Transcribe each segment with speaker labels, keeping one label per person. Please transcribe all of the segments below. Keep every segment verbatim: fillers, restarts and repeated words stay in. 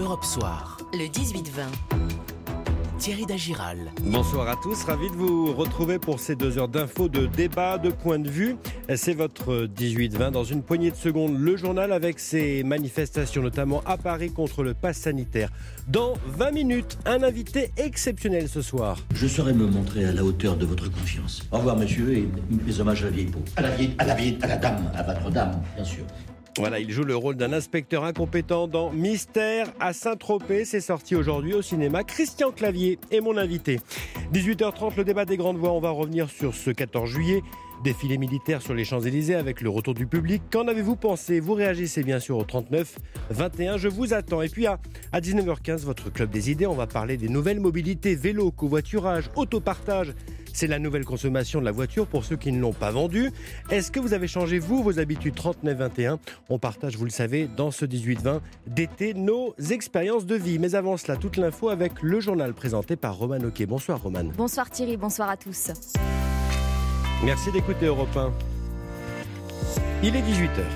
Speaker 1: Europe Soir, le dix-huit vingt. Thierry Dagiral.
Speaker 2: Bonsoir à tous, ravi de vous retrouver pour ces deux heures d'infos, de débat, de points de vue. C'est votre dix-huit vingt. Dans une poignée de secondes, le journal avec ses manifestations, notamment à Paris contre le pass sanitaire. Dans vingt minutes, un invité exceptionnel ce soir.
Speaker 3: Je saurai me montrer à la hauteur de votre confiance. Au revoir, monsieur, et mes hommages à la vieille peau. À la vieille, à la vieille, à la dame, à votre dame, bien sûr.
Speaker 2: Voilà, il joue le rôle d'un inspecteur incompétent dans Mystère à Saint-Tropez. C'est sorti aujourd'hui au cinéma. Christian Clavier est mon invité. dix-huit heures trente, le débat des grandes voix. On va revenir sur ce quatorze juillet. Défilé militaire sur les Champs-Élysées avec le retour du public. Qu'en avez-vous pensé ? Vous réagissez bien sûr au trente-neuf vingt et un. Je vous attends. Et puis à, à dix-neuf heures quinze, votre club des idées. On va parler des nouvelles mobilités, vélo, covoiturage, autopartage. C'est la nouvelle consommation de la voiture pour ceux qui ne l'ont pas vendue. Est-ce que vous avez changé, vous, vos habitudes trente-neuf vingt et un ? On partage, vous le savez, dans ce dix-huit vingt d'été, nos expériences de vie. Mais avant cela, toute l'info avec le journal présenté par Roman Oquet. Bonsoir Roman.
Speaker 4: Bonsoir Thierry, bonsoir à tous.
Speaker 2: Merci d'écouter Europe un. Il est dix-huit heures.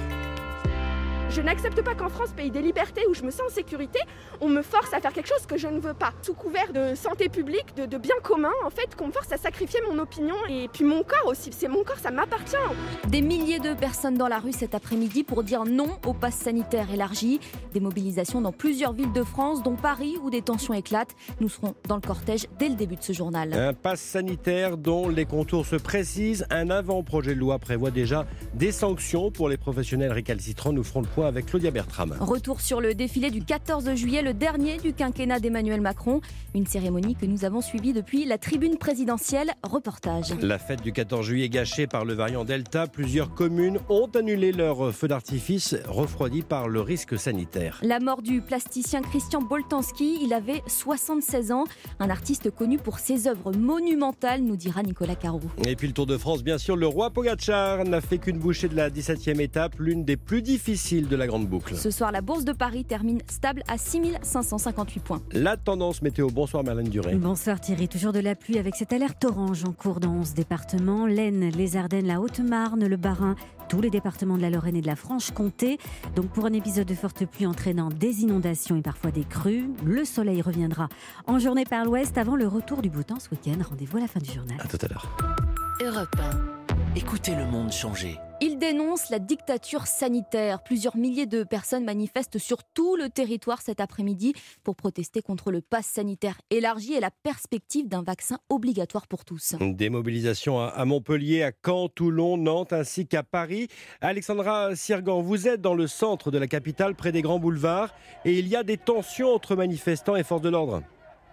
Speaker 5: Je n'accepte pas qu'en France, pays des libertés, où je me sens en sécurité, on me force à faire quelque chose que je ne veux pas. Sous couvert de santé publique, de, de bien commun, en fait, qu'on me force à sacrifier mon opinion et puis mon corps aussi. C'est mon corps, ça m'appartient.
Speaker 4: Des milliers de personnes dans la rue cet après-midi pour dire non au pass sanitaire élargi. Des mobilisations dans plusieurs villes de France, dont Paris, où des tensions éclatent. Nous serons dans le cortège dès le début de ce journal.
Speaker 2: Un pass sanitaire dont les contours se précisent. Un avant-projet de loi prévoit déjà des sanctions pour les professionnels récalcitrants. Nous ferons le point avec Claudia Bertram.
Speaker 4: Retour sur le défilé du quatorze juillet, le dernier du quinquennat d'Emmanuel Macron. Une cérémonie que nous avons suivie depuis la tribune présidentielle. Reportage.
Speaker 2: La fête du quatorze juillet gâchée par le variant Delta. Plusieurs communes ont annulé leur feu d'artifice, refroidis par le risque sanitaire.
Speaker 4: La mort du plasticien Christian Boltanski. Il avait soixante-seize ans. Un artiste connu pour ses œuvres monumentales, nous dira Nicolas Carreau.
Speaker 2: Et puis le Tour de France, bien sûr. Le roi Pogacar n'a fait qu'une bouchée de la dix-septième étape, l'une des plus difficiles de la grande boucle.
Speaker 4: Ce soir, la bourse de Paris termine stable à six mille cinq cent cinquante-huit points.
Speaker 2: La tendance météo. Bonsoir Marlène Duré.
Speaker 6: Bonsoir Thierry. Toujours de la pluie avec cette alerte orange en cours dans onze départements. L'Aisne, les Ardennes, la Haute-Marne, le Bas-Rhin, tous les départements de la Lorraine et de la Franche-Comté. Donc pour un épisode de forte pluie entraînant des inondations et parfois des crues, le soleil reviendra en journée par l'ouest avant le retour du beau temps ce week-end. Rendez-vous à la fin du journal.
Speaker 2: À tout à l'heure.
Speaker 1: Europe un. Écoutez le monde changer.
Speaker 4: Il dénonce la dictature sanitaire. Plusieurs milliers de personnes manifestent sur tout le territoire cet après-midi pour protester contre le pass sanitaire élargi et la perspective d'un vaccin obligatoire pour tous.
Speaker 2: Des mobilisations à Montpellier, à Caen, Toulon, Nantes ainsi qu'à Paris. Alexandra Sirgan, vous êtes dans le centre de la capitale, près des grands boulevards, et il y a des tensions entre manifestants et forces de l'ordre.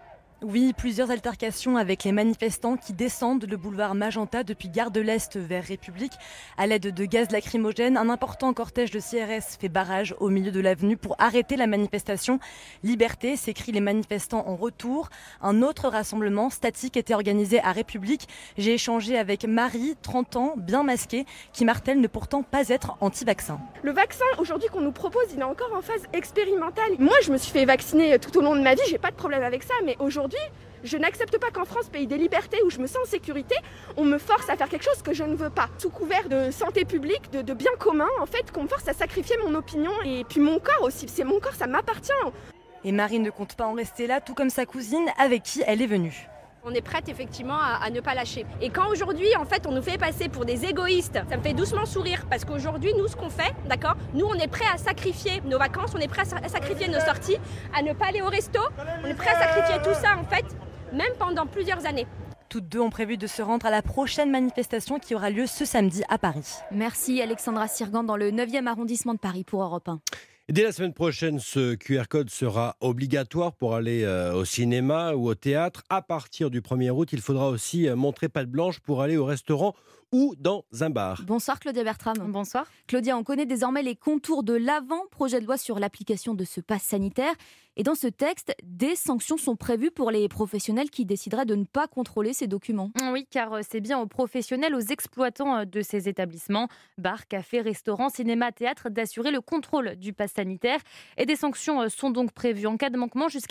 Speaker 7: Oui, plusieurs altercations avec les manifestants qui descendent le boulevard Magenta depuis Gare de l'Est vers République à l'aide de gaz lacrymogène. Un important cortège de C R S fait barrage au milieu de l'avenue pour arrêter la manifestation. Liberté, s'écrient les manifestants en retour. Un autre rassemblement statique était organisé à République. J'ai échangé avec Marie, trente ans, bien masquée, qui martèle ne pourtant pas être anti-vaccin.
Speaker 5: Le vaccin, aujourd'hui, qu'on nous propose, il est encore en phase expérimentale. Moi, je me suis fait vacciner tout au long de ma vie, j'ai pas de problème avec ça, mais aujourd'hui, je n'accepte pas qu'en France, pays des libertés, où je me sens en sécurité, on me force à faire quelque chose que je ne veux pas. Sous couvert de santé publique, de, de bien commun, en fait, qu'on me force à sacrifier mon opinion et puis mon corps aussi. C'est mon corps, ça m'appartient.
Speaker 7: Et Marie ne compte pas en rester là, tout comme sa cousine, avec qui elle est venue.
Speaker 8: On est prête effectivement à, à ne pas lâcher. Et quand aujourd'hui, en fait, on nous fait passer pour des égoïstes, ça me fait doucement sourire. Parce qu'aujourd'hui, nous, ce qu'on fait, d'accord, nous, on est prêts à sacrifier nos vacances, on est prêts à sacrifier nos sorties, à ne pas aller au resto. On est prêts à sacrifier tout ça, en fait, même pendant plusieurs années.
Speaker 7: Toutes deux ont prévu de se rendre à la prochaine manifestation qui aura lieu ce samedi à Paris.
Speaker 4: Merci Alexandra Sirgan dans le neuvième arrondissement de Paris pour Europe un.
Speaker 2: Dès la semaine prochaine, ce Q R code sera obligatoire pour aller euh, au cinéma ou au théâtre. À partir du premier août, il faudra aussi euh, montrer patte blanche pour aller au restaurant ou dans un bar.
Speaker 4: Bonsoir Claudia Bertram.
Speaker 9: Bonsoir.
Speaker 4: Claudia, on connaît désormais les contours de l'avant-projet de loi sur l'application de ce pass sanitaire. Et dans ce texte, des sanctions sont prévues pour les professionnels qui décideraient de ne pas contrôler ces documents.
Speaker 9: Oui, car c'est bien aux professionnels, aux exploitants de ces établissements, bars, cafés, restaurants, cinéma, théâtre, d'assurer le contrôle du pass sanitaire. Et des sanctions sont donc prévues en cas de manquement jusqu'à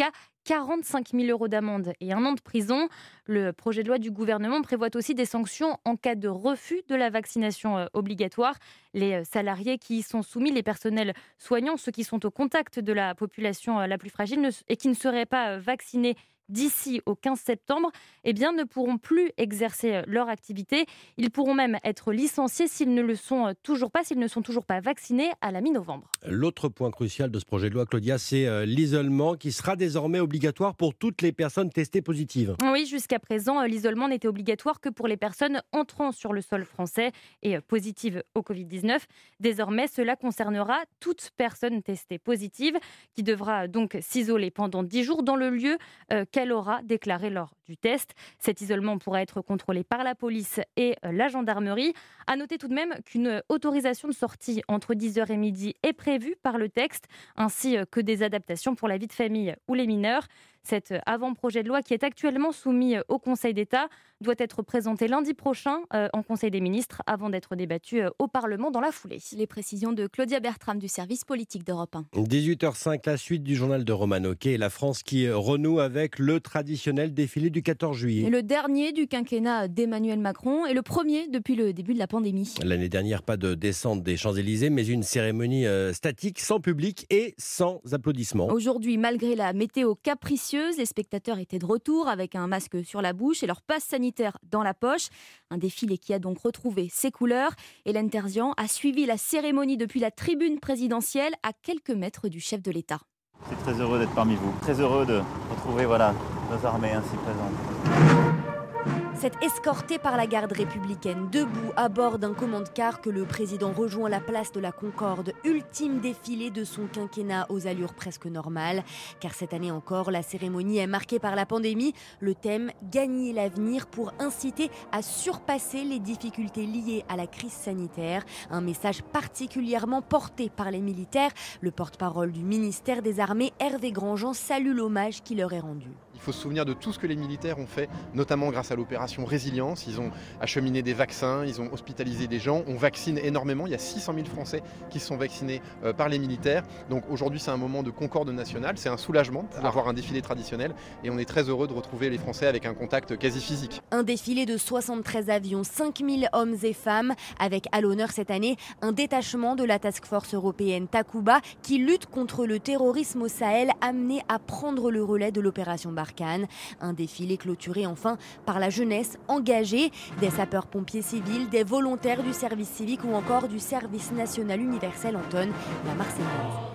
Speaker 9: quarante-cinq mille euros d'amende et un an de prison. Le projet de loi du gouvernement prévoit aussi des sanctions en cas de refus de la vaccination obligatoire. Les salariés qui y sont soumis, les personnels soignants, ceux qui sont au contact de la population la plus fragile et qui ne seraient pas vaccinés d'ici au quinze septembre, eh bien, ne pourront plus exercer leur activité. Ils pourront même être licenciés s'ils ne le sont toujours pas, s'ils ne sont toujours pas vaccinés à la mi-novembre.
Speaker 2: L'autre point crucial de ce projet de loi, Claudia, c'est l'isolement qui sera désormais obligatoire pour toutes les personnes testées positives.
Speaker 9: Oui, jusqu'à présent, l'isolement n'était obligatoire que pour les personnes entrant sur le sol français et positives au covid dix-neuf. Désormais, cela concernera toute personne testée positive qui devra donc s'isoler pendant dix jours dans le lieu euh, qu'elle aura déclaré lors du test. Cet isolement pourra être contrôlé par la police et la gendarmerie. À noter tout de même qu'une autorisation de sortie entre dix heures et midi est prévue par le texte, ainsi que des adaptations pour la vie de famille ou les mineurs. Cet avant-projet de loi qui est actuellement soumis au Conseil d'État doit être présenté lundi prochain euh, en Conseil des ministres avant d'être débattu euh, au Parlement dans la foulée.
Speaker 4: Les précisions de Claudia Bertram du service politique d'Europe un.
Speaker 2: dix-huit heures cinq, la suite du journal de Roman Oquet. La France qui renoue avec le traditionnel défilé du quatorze juillet.
Speaker 4: Et le dernier du quinquennat d'Emmanuel Macron et le premier depuis le début de la pandémie.
Speaker 2: L'année dernière, pas de descente des Champs-Élysées, mais une cérémonie euh, statique, sans public et sans applaudissements.
Speaker 4: Aujourd'hui, malgré la météo capricieuse, les spectateurs étaient de retour avec un masque sur la bouche et leur passe sanitaire dans la poche. Un défilé qui a donc retrouvé ses couleurs. Hélène Terzian a suivi la cérémonie depuis la tribune présidentielle à quelques mètres du chef de l'État.
Speaker 10: Je suis très heureux d'être parmi vous, très heureux de retrouver voilà, nos armées ainsi présentes.
Speaker 11: C'est escorté par la garde républicaine, debout à bord d'un commande-car que le président rejoint la place de la Concorde, ultime défilé de son quinquennat aux allures presque normales. Car cette année encore, la cérémonie est marquée par la pandémie. Le thème « Gagner l'avenir » pour inciter à surpasser les difficultés liées à la crise sanitaire. Un message particulièrement porté par les militaires. Le porte-parole du ministère des Armées, Hervé Grandjean, salue l'hommage qui leur est rendu.
Speaker 12: Il faut se souvenir de tout ce que les militaires ont fait, notamment grâce à l'opération Résilience. Ils ont acheminé des vaccins, ils ont hospitalisé des gens. On vaccine énormément. Il y a six cent mille Français qui sont vaccinés euh, par les militaires. Donc aujourd'hui, c'est un moment de concorde nationale. C'est un soulagement de pouvoir avoir un défilé traditionnel. Et on est très heureux de retrouver les Français avec un contact quasi physique.
Speaker 11: Un défilé de soixante-treize avions, cinq mille hommes et femmes, avec à l'honneur cette année un détachement de la Task Force européenne Takuba qui lutte contre le terrorisme au Sahel, amené à prendre le relais de l'opération Barkhane. Un défilé clôturé enfin par la jeunesse engagée, des sapeurs-pompiers civils, des volontaires du service civique ou encore du service national universel Anton, la Marseillaise.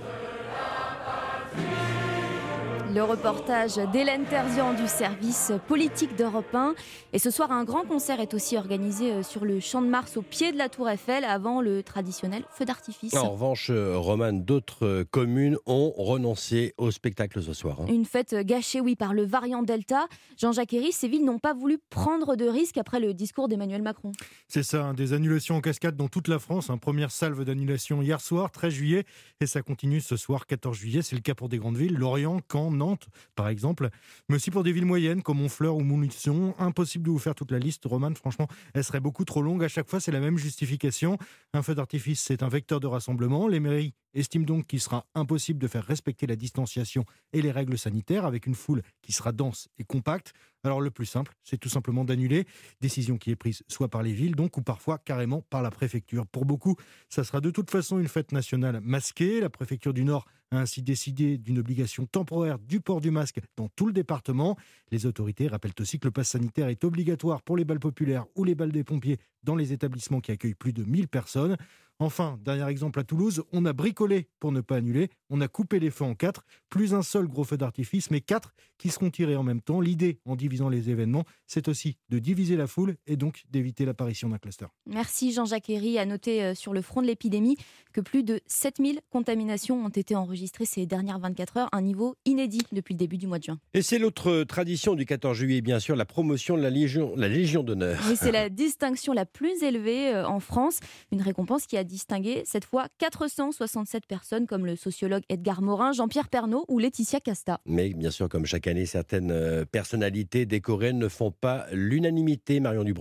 Speaker 4: Le reportage d'Hélène Terzian du service politique d'Europe un. Et ce soir, un grand concert est aussi organisé sur le Champ de Mars au pied de la Tour Eiffel avant le traditionnel feu d'artifice.
Speaker 2: En revanche, Romane, d'autres communes ont renoncé au spectacle ce soir. Hein.
Speaker 4: Une fête gâchée, oui, par le variant Delta. Jean-Jacques Herry, ces villes n'ont pas voulu prendre de risques après le discours d'Emmanuel Macron.
Speaker 13: C'est ça, hein, des annulations en cascade dans toute la France. Hein, première salve d'annulation hier soir, treize juillet, et ça continue ce soir, quatorze juillet. C'est le cas pour des grandes villes, Lorient, Caen, Nantes, par exemple, mais aussi pour des villes moyennes comme Honfleur ou Montluçon. Impossible de vous faire toute la liste, Romane, franchement, elle serait beaucoup trop longue. À chaque fois, c'est la même justification. Un feu d'artifice, c'est un vecteur de rassemblement. Les mairies estiment donc qu'il sera impossible de faire respecter la distanciation et les règles sanitaires avec une foule qui sera dense et compacte. Alors le plus simple, c'est tout simplement d'annuler. Décision qui est prise soit par les villes, donc, ou parfois carrément par la préfecture. Pour beaucoup, ça sera de toute façon une fête nationale masquée. La préfecture du Nord a ainsi décidé d'une obligation temporaire du port du masque dans tout le département. Les autorités rappellent aussi que le pass sanitaire est obligatoire pour les bals populaires ou les bals des pompiers dans les établissements qui accueillent plus de mille personnes. Enfin, dernier exemple à Toulouse, on a bricolé pour ne pas annuler, on a coupé les feux en quatre, plus un seul gros feu d'artifice, mais quatre qui seront tirés en même temps. L'idée, en divisant les événements, c'est aussi de diviser la foule et donc d'éviter l'apparition d'un cluster.
Speaker 4: Merci Jean-Jacques Herry. À noter sur le front de l'épidémie que plus de sept mille contaminations ont été enregistrées ces dernières vingt-quatre heures, un niveau inédit depuis le début du mois de juin.
Speaker 2: Et c'est l'autre tradition du quatorze juillet, bien sûr, la promotion de la Légion, la Légion d'honneur.
Speaker 4: Oui, c'est la distinction la plus élevée en France, une récompense qui a distingué cette fois quatre cent soixante-sept personnes comme le sociologue Edgar Morin, Jean-Pierre Pernaut ou Laetitia Casta.
Speaker 2: Mais bien sûr, comme chaque année, certaines personnalités décorées ne font pas l'unanimité, Marion Dubreuil.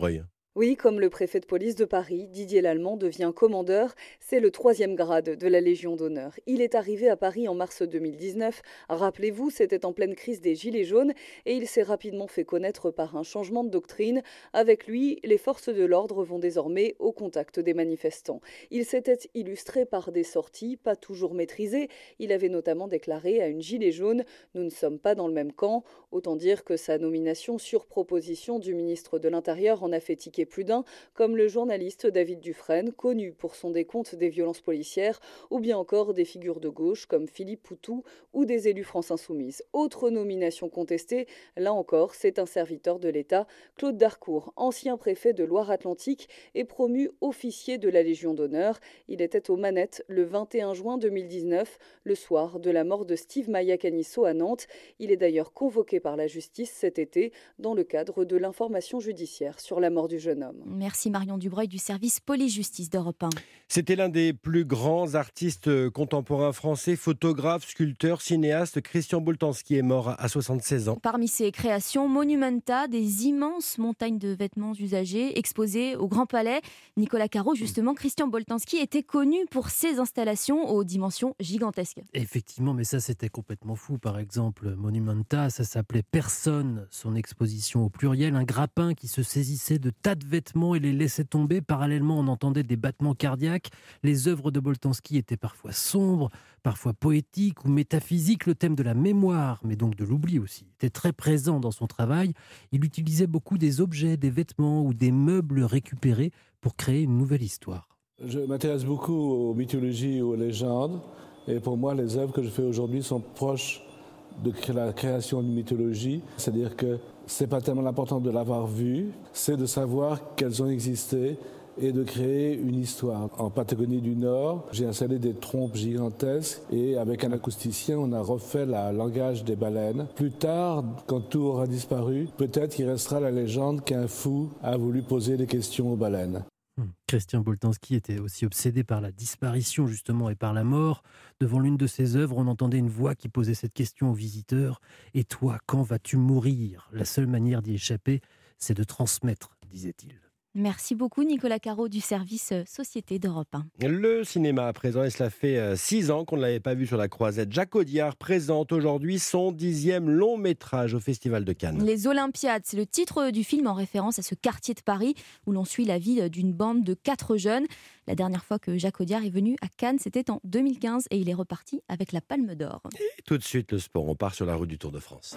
Speaker 14: Oui, comme le préfet de police de Paris, Didier Lallemand devient commandeur. C'est le troisième grade de la Légion d'honneur. Il est arrivé à Paris en mars deux mille dix-neuf. Rappelez-vous, c'était en pleine crise des Gilets jaunes et il s'est rapidement fait connaître par un changement de doctrine. Avec lui, les forces de l'ordre vont désormais au contact des manifestants. Il s'était illustré par des sorties pas toujours maîtrisées. Il avait notamment déclaré à une Gilet jaune « Nous ne sommes pas dans le même camp ». Autant dire que sa nomination sur proposition du ministre de l'Intérieur en a fait tiquer plus d'un, comme le journaliste David Dufresne, connu pour son décompte des violences policières, ou bien encore des figures de gauche comme Philippe Poutou ou des élus France Insoumise. Autre nomination contestée, là encore, c'est un serviteur de l'État, Claude Darcourt, ancien préfet de Loire-Atlantique et promu officier de la Légion d'honneur. Il était aux manettes le vingt et un juin deux mille dix-neuf, le soir de la mort de Steve Maia-Caniço à Nantes. Il est d'ailleurs convoqué par la justice cet été dans le cadre de l'information judiciaire sur la mort du jeune homme.
Speaker 4: Merci Marion Dubreuil du service police-justice d'Europe un.
Speaker 2: C'était l'un des plus grands artistes contemporains français, photographe, sculpteur, cinéaste. Christian Boltanski est mort à soixante-seize ans.
Speaker 4: Parmi ses créations, Monumenta, des immenses montagnes de vêtements usagés exposées au Grand Palais. Nicolas Caro, justement, Christian Boltanski était connu pour ses installations aux dimensions gigantesques.
Speaker 15: Effectivement, mais ça c'était complètement fou. Par exemple, Monumenta, ça s'appelait Personne, son exposition au pluriel, un grappin qui se saisissait de tas de vêtements et les laissait tomber. Parallèlement, on entendait des battements cardiaques. Les œuvres de Boltanski étaient parfois sombres, parfois poétiques ou métaphysiques. Le thème de la mémoire, mais donc de l'oubli aussi, était très présent dans son travail. Il utilisait beaucoup des objets, des vêtements ou des meubles récupérés pour créer une nouvelle histoire.
Speaker 16: Je m'intéresse beaucoup aux mythologies et aux légendes. Et pour moi, les œuvres que je fais aujourd'hui sont proches de la création d'une mythologie. C'est-à-dire que ce n'est pas tellement l'important de l'avoir vue, c'est de savoir qu'elles ont existé et de créer une histoire. En Patagonie du Nord, j'ai installé des trompes gigantesques et avec un acousticien, on a refait le langage des baleines. Plus tard, quand tout aura disparu, peut-être qu'il restera la légende qu'un fou a voulu poser des questions aux baleines.
Speaker 15: Christian Boltanski était aussi obsédé par la disparition justement et par la mort. Devant l'une de ses œuvres, on entendait une voix qui posait cette question aux visiteurs. « Et toi, quand vas-tu mourir ?» La seule manière d'y échapper, c'est de transmettre, disait-il.
Speaker 4: Merci beaucoup Nicolas Caro du service Société d'Europe un.
Speaker 2: Le cinéma à présent, et cela fait six ans qu'on ne l'avait pas vu sur la croisette. Jacques Audiard présente aujourd'hui son dixième long métrage au Festival de Cannes.
Speaker 4: Les Olympiades, c'est le titre du film en référence à ce quartier de Paris où l'on suit la vie d'une bande de quatre jeunes. La dernière fois que Jacques Audiard est venu à Cannes, c'était en deux mille quinze et il est reparti avec la Palme d'Or.
Speaker 2: Et tout de suite le sport, on part sur la route du Tour de France.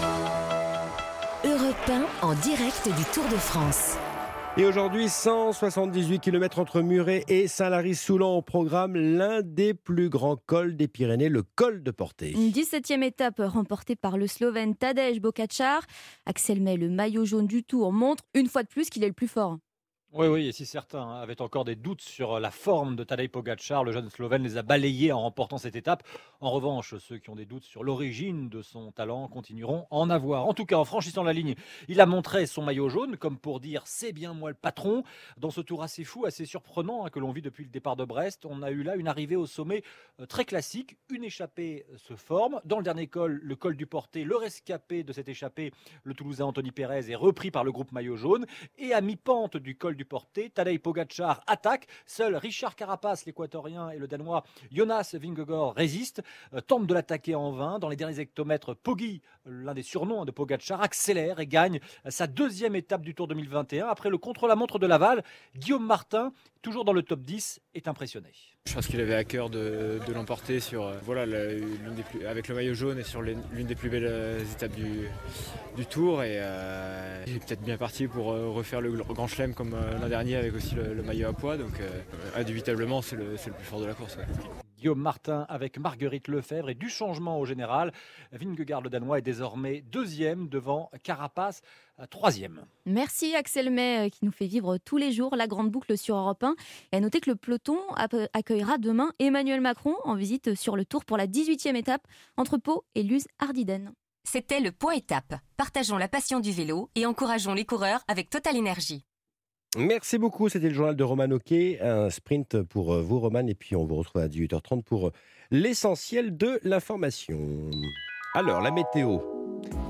Speaker 1: Europe un en direct du Tour de France.
Speaker 2: Et aujourd'hui, cent soixante-dix-huit kilomètres entre Muret et Saint-Lary-Soulan au programme, l'un des plus grands cols des Pyrénées, le col de Portet.
Speaker 4: Une dix-septième étape remportée par le Slovène Tadej Pogačar. Axel May, le maillot jaune du Tour, montre une fois de plus qu'il est le plus fort.
Speaker 17: Oui, oui, et si certains avaient encore des doutes sur la forme de Tadej Pogačar, le jeune Slovène les a balayés en remportant cette étape. En revanche, ceux qui ont des doutes sur l'origine de son talent continueront à en avoir. En tout cas, en franchissant la ligne, il a montré son maillot jaune, comme pour dire « c'est bien moi le patron ». Dans ce tour assez fou, assez surprenant, hein, que l'on vit depuis le départ de Brest, on a eu là une arrivée au sommet euh, très classique. Une échappée se forme. Dans le dernier col, le col du Portet, le rescapé de cette échappée, le Toulousain Anthony Pérez, est repris par le groupe maillot jaune. Et à mi-pente du col du Portet, Tadej Pogačar attaque. Seul Richard Carapaz, l'équatorien, et le Danois Jonas Vingegaard résistent, euh, tentent de l'attaquer en vain. Dans les derniers hectomètres, Poggi, l'un des surnoms de Pogačar, accélère et gagne sa deuxième étape du Tour deux mille vingt et un. Après le contre-la-montre de Laval, Guillaume Martin, toujours dans le top dix, est impressionné.
Speaker 18: Je pense qu'il avait à cœur de, de l'emporter sur, euh, voilà, la, l'une des plus, avec le maillot jaune et sur les, l'une des plus belles euh, étapes du, du Tour. Et euh, il est peut-être bien parti pour euh, refaire le Grand Chelem comme euh, l'an dernier avec aussi le, le maillot à poids. Donc euh, indubitablement, c'est le, c'est le plus fort de la course. Ouais.
Speaker 17: Guillaume Martin avec Marguerite Lefebvre et du changement au général. Vingegaard, le Danois, est désormais deuxième devant Carapaz, troisième.
Speaker 4: Merci Axel May qui nous fait vivre tous les jours la grande boucle sur Europe un. Et à noter que le peloton accueillera demain Emmanuel Macron en visite sur le Tour pour la dix-huitième étape entre Pau et Luz-Ardiden.
Speaker 1: C'était le Point Étape. Partageons la passion du vélo et encourageons les coureurs avec Total Énergie.
Speaker 2: Merci beaucoup, c'était le journal de Roman Oquet, un sprint pour vous Roman, et puis on vous retrouve à dix-huit heures trente pour l'essentiel de l'information. Alors, la météo.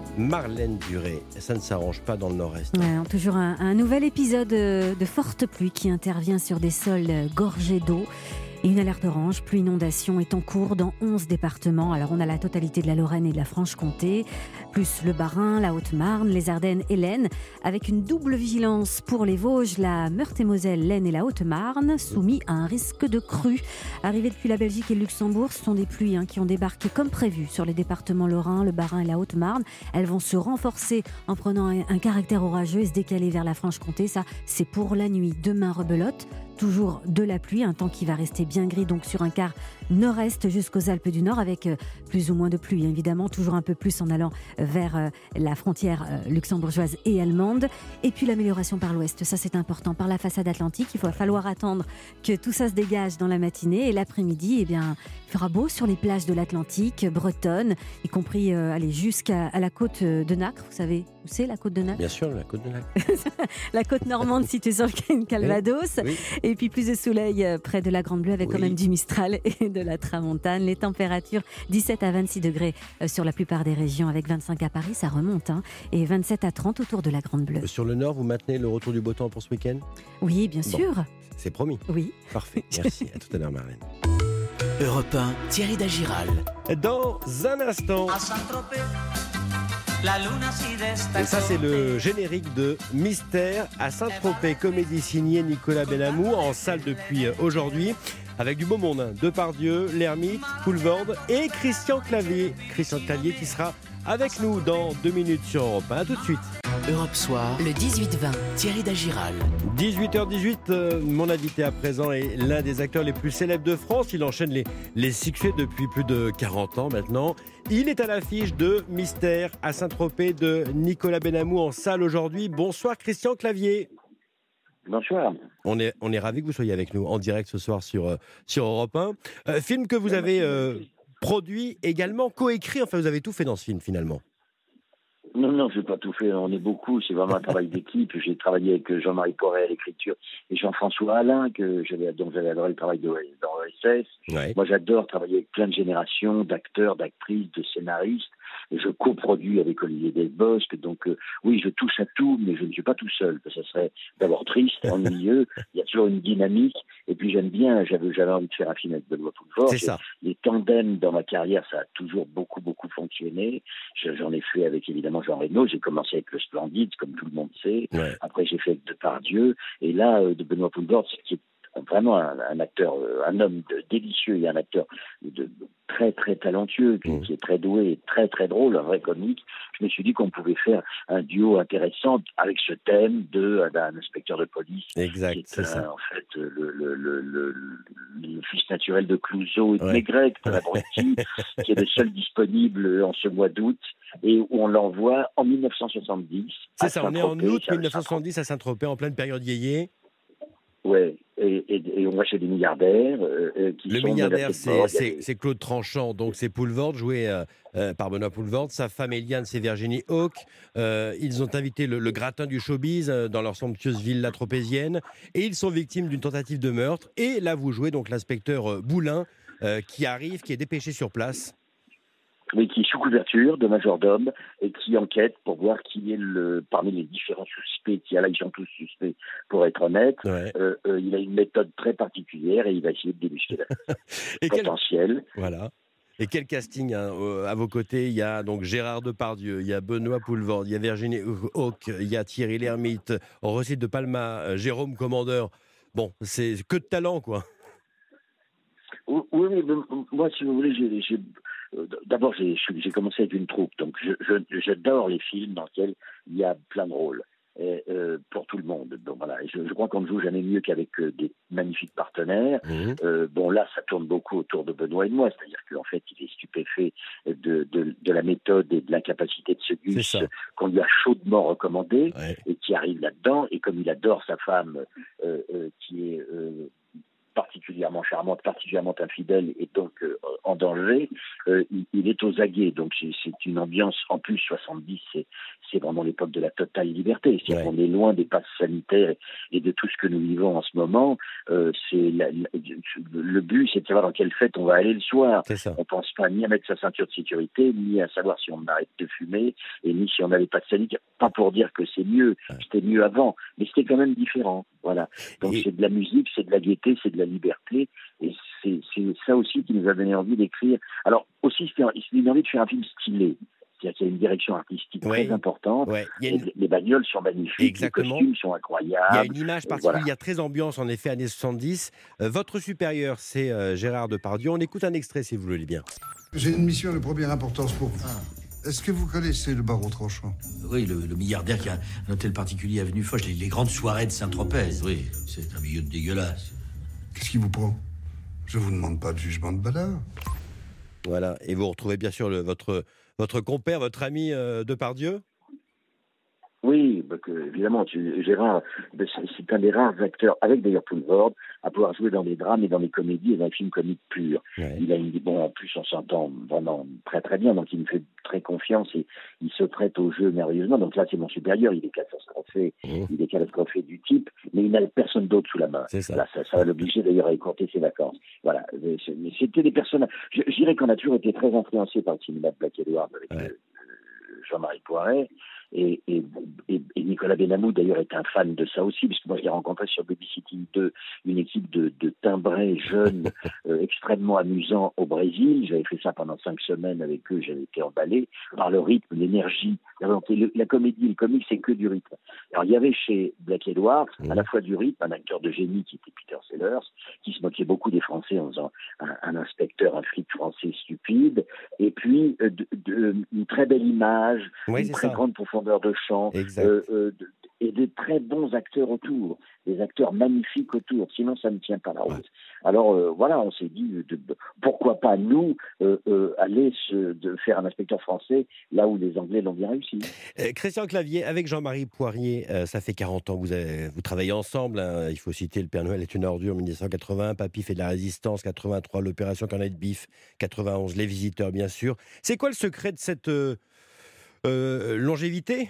Speaker 2: Marlène Duré. Ça ne s'arrange pas dans le nord-est.
Speaker 6: Ouais, alors, toujours un, un nouvel épisode de forte pluie qui intervient sur des sols gorgés d'eau. Et une alerte orange, pluie inondation, est en cours dans onze départements. Alors on a la totalité de la Lorraine et de la Franche-Comté, plus le Bas-Rhin, la Haute-Marne, les Ardennes et l'Aisne, avec une double vigilance pour les Vosges, la Meurthe-et-Moselle, l'Aisne et la Haute-Marne, soumis à un risque de crue. Arrivées depuis la Belgique et le Luxembourg, ce sont des pluies hein, qui ont débarqué comme prévu sur les départements lorrains, le Bas-Rhin et la Haute-Marne. Elles vont se renforcer en prenant un, un caractère orageux et se décaler vers la Franche-Comté. Ça, c'est pour la nuit. Demain, rebelote. Toujours de la pluie, un temps qui va rester bien gris, donc sur un quart nord-est jusqu'aux Alpes du Nord, avec plus ou moins de pluie, évidemment, toujours un peu plus en allant vers la frontière luxembourgeoise et allemande. Et puis l'amélioration par l'ouest, ça c'est important, par la façade atlantique. Il va falloir attendre que tout ça se dégage dans la matinée, et l'après-midi, eh bien, il fera beau sur les plages de l'Atlantique, bretonne, y compris euh, aller jusqu'à à la côte de Nacre. Vous savez où c'est la côte de Nacre ?
Speaker 2: Bien sûr, la côte de Nacre.
Speaker 6: La côte normande située sur le Calvados.
Speaker 2: Oui.
Speaker 6: Et puis plus de soleil près de la Grande Bleue avec oui. quand même du Mistral et de la Tramontane. Les températures dix-sept à vingt-six degrés sur la plupart des régions, avec vingt-cinq à Paris, ça remonte, hein, et vingt-sept à trente autour de la Grande Bleue.
Speaker 2: Sur le nord, vous maintenez le retour du beau temps pour ce week-end ?
Speaker 6: Oui, bien bon, sûr.
Speaker 2: C'est promis.
Speaker 6: Oui.
Speaker 2: Parfait. Merci. À tout à l'heure, Marlène.
Speaker 19: Europe un, Thierry Dagiral.
Speaker 2: Dans un instant. Et ça, c'est le générique de Mystère à Saint-Tropez, comédie signée Nicolas Benamou, en salle depuis aujourd'hui, avec du beau monde, hein. Depardieu, Lhermitte, Poulvorde et Christian Clavier. Christian Clavier qui sera avec nous dans deux minutes sur Europe un. À tout de suite.
Speaker 19: Europe Soir, le dix-huit vingt, Thierry Dagiral.
Speaker 2: dix-huit heures dix-huit, euh, mon invité à présent est l'un des acteurs les plus célèbres de France. Il enchaîne les, les succès depuis plus de quarante ans maintenant. Il est à l'affiche de Mystère à Saint-Tropez de Nicolas Benamou en salle aujourd'hui. Bonsoir Christian Clavier.
Speaker 20: Bonsoir.
Speaker 2: On est, on est ravis que vous soyez avec nous en direct ce soir sur, euh, sur Europe un. Euh, film que vous avez euh, produit également, coécrit, enfin vous avez tout fait dans ce film finalement.
Speaker 20: Non, non, je n'ai pas tout fait, on est beaucoup, c'est vraiment un travail d'équipe. J'ai travaillé avec Jean-Marie Porret à l'écriture et Jean-François Alain, que j'avais, dont j'avais adoré le travail de, dans O S S. Ouais. Moi, j'adore travailler avec plein de générations d'acteurs, d'actrices, de scénaristes. Et je coproduis avec Olivier Delbosque, donc euh, oui, je touche à tout, mais je ne suis pas tout seul. Ça serait d'abord triste, ennuyeux. Il y a toujours une dynamique. Et puis j'aime bien, j'avais, j'avais envie de faire un film avec Benoît Poulvorde.
Speaker 2: C'est ça.
Speaker 20: Les tandems dans ma carrière, ça a toujours beaucoup, beaucoup fonctionné. J'en ai fait avec évidemment Jean Reno. J'ai commencé avec Le Splendide, comme tout le monde sait. Ouais. Après, j'ai fait avec Depardieu. Et là, euh, de Benoît Poulvorde, qui est vraiment un, un acteur, un homme de, délicieux et un acteur de, de très très talentueux, qui, mmh. qui est très doué et très très drôle, un vrai comique. Je me suis dit qu'on pouvait faire un duo intéressant avec ce thème de d'un inspecteur de police.
Speaker 2: Exact,
Speaker 20: qui est,
Speaker 2: c'est
Speaker 20: un,
Speaker 2: ça.
Speaker 20: En fait, le, le, le, le, le fils naturel de Clouseau et de ouais. Maigret, de la Brutille, qui est le seul disponible en ce mois d'août et où on l'envoie en dix-neuf cent soixante-dix.
Speaker 2: C'est ça, on est en août dix-neuf cent soixante-dix à Saint-Tropez, en pleine période yéyé.
Speaker 20: Ouais, et, et, et on va chez des milliardaires. Euh, qui
Speaker 2: le
Speaker 20: sont
Speaker 2: milliardaire, c'est, c'est,
Speaker 20: des...
Speaker 2: c'est Claude Tranchant, donc c'est Poulvorde, joué euh, euh, par Benoît Poulvorde. Sa femme Eliane, c'est Virginie Hauck. Euh, ils ont invité le, le gratin du showbiz euh, dans leur somptueuse villa tropézienne. Et ils sont victimes d'une tentative de meurtre. Et là, vous jouez donc l'inspecteur euh, Boulin, euh, qui arrive, qui est dépêché sur place.
Speaker 20: Oui, qui est sous couverture de majordome et qui enquête pour voir qui est le parmi les différents suspects. Qui, là, ils sont tous suspects, pour être honnête. Ouais. Euh, euh, il a une méthode très particulière et il va essayer de débusquer le potentiel.
Speaker 2: Quel... Voilà. Et quel casting hein, à vos côtés. Il y a donc Gérard Depardieu, il y a Benoît Poulvorde, il y a Virginie Hauck, il y a Thierry Lhermitte, on recite de Palma, Jérôme Commandeur. Bon, c'est que de talent, quoi.
Speaker 20: Oui, oui, mais moi, si vous voulez, j'ai... j'ai... D'abord, j'ai, j'ai commencé avec une troupe, donc je, je, j'adore les films dans lesquels il y a plein de rôles, et, euh, pour tout le monde. Donc voilà, je, je crois qu'on ne joue jamais mieux qu'avec euh, des magnifiques partenaires. Mmh. Euh, bon, là, ça tourne beaucoup autour de Benoît et de moi, c'est-à-dire qu'en fait, il est stupéfait de, de, de la méthode et de l'incapacité de ce gus qu'on lui a chaudement recommandé, ouais. et qui arrive là-dedans, et comme il adore sa femme, euh, euh, qui est... Euh, particulièrement charmante, particulièrement infidèle et donc euh, en danger, euh, il, il est aux aguets. Donc c'est, c'est une ambiance, en plus soixante-dix, c'est, c'est vraiment l'époque de la totale liberté. C'est-à-dire qu'on est loin des passes sanitaires et de tout ce que nous vivons en ce moment. Euh, c'est la, la, le but, c'est de savoir dans quelle fête on va aller le soir. On ne pense pas ni à mettre sa ceinture de sécurité, ni à savoir si on arrête de fumer, et ni si on n'avait pas de sanitaire. Pas pour dire que c'est mieux, c'était mieux avant, mais c'était quand même différent. Voilà. Donc et... c'est de la musique, c'est de la gaieté, c'est de la liberté, et c'est, c'est ça aussi qui nous a donné envie d'écrire. Alors aussi, c'était une envie de faire un film stylé. C'est-à-dire qu'il y a une direction artistique ouais. très importante. Ouais. Une... Les bagnoles sont magnifiques, Exactement. Les costumes sont incroyables.
Speaker 2: Il y a une image particulière, voilà. Très ambiance, en effet, années soixante-dix. Euh, votre supérieur, c'est euh, Gérard Depardieu. On écoute un extrait, si vous le voulez bien.
Speaker 21: J'ai une mission de première importance pour vous. Ah. Est-ce que vous connaissez le barreau tranchant?
Speaker 3: Oui, le, le milliardaire qui a un hôtel particulier avenue Foch, les, les grandes soirées de Saint-Tropez. Oui, c'est un milieu dégueulasse.
Speaker 21: Qu'est-ce qui vous prend? Je vous demande pas de jugement de valeur.
Speaker 2: Voilà, et vous retrouvez bien sûr le, votre, votre compère, votre ami euh, Depardieu?
Speaker 20: Oui, bah que, évidemment, tu, Gérard, c'est, c'est un des rares acteurs, avec d'ailleurs Poulvord, à pouvoir jouer dans des drames et dans des comédies et dans des films comiques purs. Ouais. Il a une, bon, en plus, on s'entend vraiment très très bien, donc il me fait très confiance et il se prête au jeu merveilleusement. Donc là, c'est mon supérieur, il est catastrophé, mmh. il est catastrophé du type, mais il n'a personne d'autre sous la main. C'est ça. Là, ça, ça va l'obliger d'ailleurs à écourter ses vacances. Voilà. Mais c'était des personnes, je, je dirais qu'on a toujours été très influencés par le cinéma de Black Edward avec ouais. euh, Jean-Marie Poiret. Et, et, et, et Nicolas Benamou, d'ailleurs, est un fan de ça aussi, puisque moi, je l'ai rencontré sur Babysitting deux, une équipe de, de timbrés jeunes, euh, extrêmement amusants au Brésil. J'avais fait ça pendant cinq semaines avec eux, j'avais été emballé par le rythme, l'énergie. La, la comédie, le comique, c'est que du rythme. Alors, il y avait chez Black Edward, à la fois du rythme, un acteur de génie qui était Peter Sellers, qui se moquait beaucoup des Français en faisant un, un inspecteur, un flic français stupide, et puis euh, de, de, une très belle image, oui, une très ça. grande profondeur de chant euh, euh, de, et de très bons acteurs autour, des acteurs magnifiques autour, sinon ça ne tient pas la route. Ouais. Alors euh, voilà, on s'est dit de, de, pourquoi pas nous euh, euh, aller se, de faire un inspecteur français là où les Anglais l'ont bien réussi.
Speaker 2: Euh, Christian Clavier, avec Jean-Marie Poirier, euh, ça fait quarante ans que vous, avez, vous travaillez ensemble, hein. Il faut citer Le Père Noël est une ordure, dix-neuf cent quatre-vingt-un, Papy fait de la résistance, quatre-vingt-trois, l'opération Cornet de Bif, quatre-vingt-onze, Les Visiteurs bien sûr. C'est quoi le secret de cette euh, euh, longévité?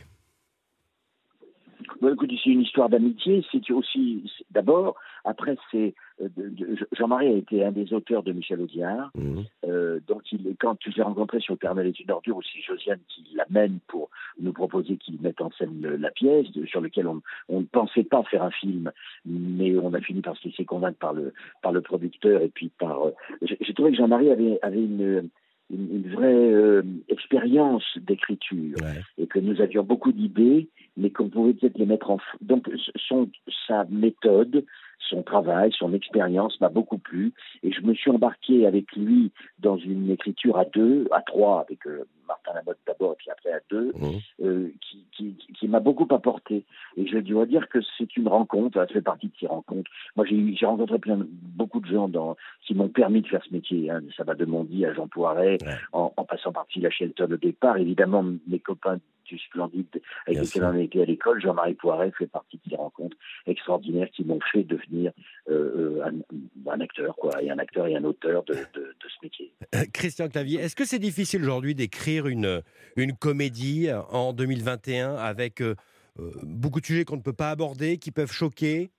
Speaker 20: Bon, écoute, c'est une histoire d'amitié, c'est aussi, c'est, d'abord, après, c'est, euh, de, de, Jean-Marie a été un des auteurs de Michel Audiard, mmh. euh, donc il, quand tu l'as rencontré sur Le Père Noël est une ordure, aussi Josiane qui l'amène pour nous proposer qu'il mette en scène le, la pièce, de, sur laquelle on, on ne pensait pas faire un film, mais on a fini par se laisser convaincre par le, par le producteur, et puis par, euh, j'ai, j'ai trouvé que Jean-Marie avait, avait une, une, une vraie euh, expérience d'écriture, ouais. et que nous avions beaucoup d'idées, mais qu'on pouvait peut-être les mettre en... F... Donc, son, sa méthode, son travail, son expérience m'a beaucoup plu, et je me suis embarqué avec lui dans une écriture à deux, à trois, avec euh, Martin Lamotte d'abord, et puis après à deux, mmh. euh, qui, qui, qui m'a beaucoup apporté. Et je dois dire que c'est une rencontre, ça fait partie de ces rencontres. Moi, j'ai, j'ai rencontré plein, beaucoup de gens dans, qui m'ont permis de faire ce métier, hein, de Sabat de Mondy à Jean Poiret, ouais. en, en passant par Sylla Shelton au départ. Évidemment, mes copains du Splendide avec lesquels on a été à l'école, Jean-Marie Poiret fait partie de ces rencontres extraordinaires qui m'ont fait devenir euh, un, un acteur, quoi, et un acteur et un auteur de, de, de ce métier.
Speaker 2: Euh, Christian Clavier, est-ce que c'est difficile aujourd'hui d'écrire une, une comédie en deux mille vingt et un avec euh, beaucoup de sujets qu'on ne peut pas aborder, qui peuvent choquer?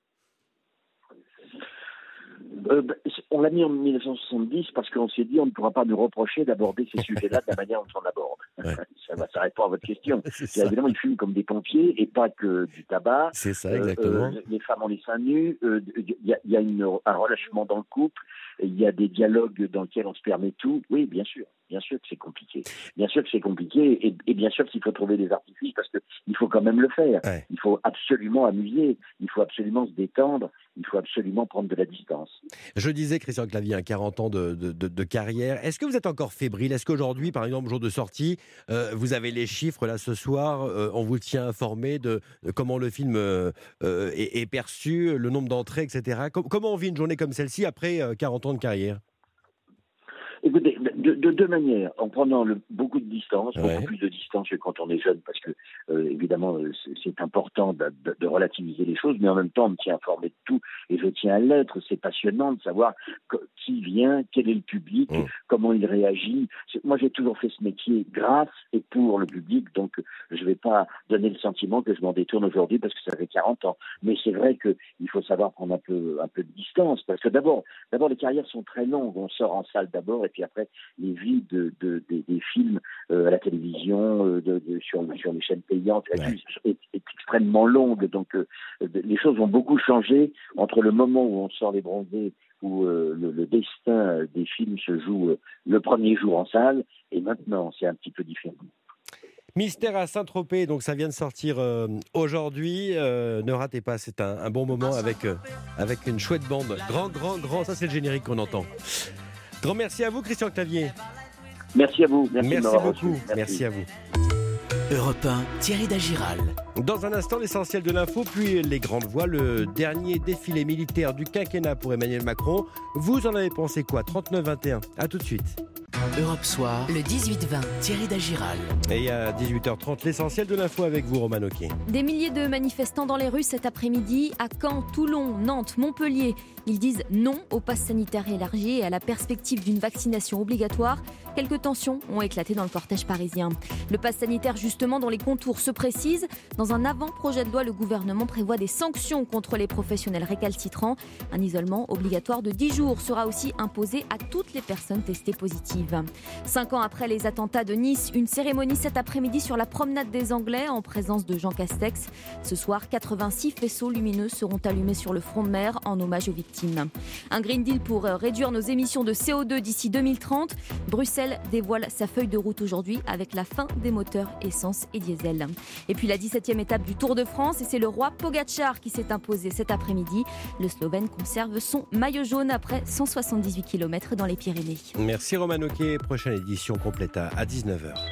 Speaker 20: Euh, bah, on l'a mis en dix-neuf cent soixante-dix parce qu'on s'est dit on ne pourra pas nous reprocher d'aborder ces sujets-là de la manière dont on aborde. Ouais. Ça, va, ça répond à votre question. C'est évidemment, ils fument comme des pompiers et pas que du tabac.
Speaker 2: C'est ça, exactement.
Speaker 20: Euh, euh, les femmes ont les seins nus. Il euh, y a, y a une, un relâchement dans le couple. Il y a des dialogues dans lesquels on se permet tout. Oui, bien sûr. Bien sûr que c'est compliqué. Bien sûr que c'est compliqué et, et bien sûr qu'il faut trouver des artifices parce qu'il faut quand même le faire. Ouais. Il faut absolument amuser. Il faut absolument se détendre. Il faut absolument prendre de la distance.
Speaker 2: Je disais, Christian Clavier, hein, quarante ans de, de, de, de carrière. Est-ce que vous êtes encore fébrile? Est-ce qu'aujourd'hui, par exemple, jour de sortie, euh, vous avez les chiffres là ce soir, euh, on vous tient informé de, de comment le film euh, est, est perçu, le nombre d'entrées, et cetera. Com- comment on vit une journée comme celle-ci après euh, quarante ans de carrière?
Speaker 20: Écoutez, de, de deux manières, en prenant le, beaucoup de distance,
Speaker 2: Ouais.
Speaker 20: beaucoup plus de distance que quand on est jeune, parce que euh, évidemment euh, c'est, c'est important de, de, de relativiser les choses, mais en même temps on me tient informé de tout et je tiens à l'être. C'est passionnant de savoir que, qui vient, quel est le public,
Speaker 2: Mmh.
Speaker 20: comment il réagit. C'est, moi j'ai toujours fait ce métier grâce et pour le public, donc je ne vais pas donner le sentiment que je m'en détourne aujourd'hui parce que ça fait quarante ans. Mais c'est vrai qu'il faut savoir prendre un peu, un peu de distance, parce que d'abord, d'abord les carrières sont très longues. On sort en salle d'abord, et puis après les vies de, de, de- des films euh, à la télévision, euh, de, de- sur, sur les chaînes payantes,
Speaker 2: Ouais.
Speaker 20: est, est extrêmement longue. Donc euh, les choses ont beaucoup changé entre le moment où on sort les bronzés, où euh, le, le destin des films se joue euh, le premier jour en salle, et maintenant c'est un petit peu différent.
Speaker 2: Mystère à Saint-Tropez, donc ça vient de sortir euh, aujourd'hui. Euh, ne ratez pas, c'est un, un bon moment avec, euh, avec une chouette bande. Grand, grand, grand, ça c'est le générique qu'on entend. Grand merci à vous, Christian Clavier.
Speaker 20: Merci à vous. Merci, de
Speaker 2: Merci
Speaker 20: m'avoir
Speaker 2: beaucoup.
Speaker 20: reçu.
Speaker 2: Merci à vous.
Speaker 19: Europe un, Thierry Dagiral.
Speaker 2: Dans un instant, l'essentiel de l'info, puis les grandes voix, le dernier défilé militaire du quinquennat pour Emmanuel Macron. Vous en avez pensé quoi? trente-neuf vingt et un. À tout de suite.
Speaker 19: Europe Soir, le dix-huit vingt, Thierry Dagiral.
Speaker 2: Et à dix-huit heures trente, l'essentiel de l'info avec vous, Roman Oquet.
Speaker 4: Des milliers de manifestants dans les rues cet après-midi à Caen, Toulon, Nantes, Montpellier. Ils disent non au pass sanitaire élargi et à la perspective d'une vaccination obligatoire. Quelques tensions ont éclaté dans le cortège parisien. Le pass sanitaire, justement, dont les contours se précisent. Dans un avant-projet de loi, le gouvernement prévoit des sanctions contre les professionnels récalcitrants. Un isolement obligatoire de dix jours sera aussi imposé à toutes les personnes testées positives. Cinq ans après les attentats de Nice, une cérémonie cet après-midi sur la promenade des Anglais en présence de Jean Castex. Ce soir, quatre-vingt-six faisceaux lumineux seront allumés sur le front de mer en hommage aux victimes. Un Green Deal pour réduire nos émissions de C O deux d'ici deux mille trente. Bruxelles dévoile sa feuille de route aujourd'hui avec la fin des moteurs essence et diesel. Et puis la dix-septième étape du Tour de France, et c'est le roi Pogačar qui s'est imposé cet après-midi. Le Slovène conserve son maillot jaune après cent soixante-dix-huit kilomètres dans les Pyrénées.
Speaker 2: Merci Roman Oquet. Prochaine édition complète à dix-neuf heures.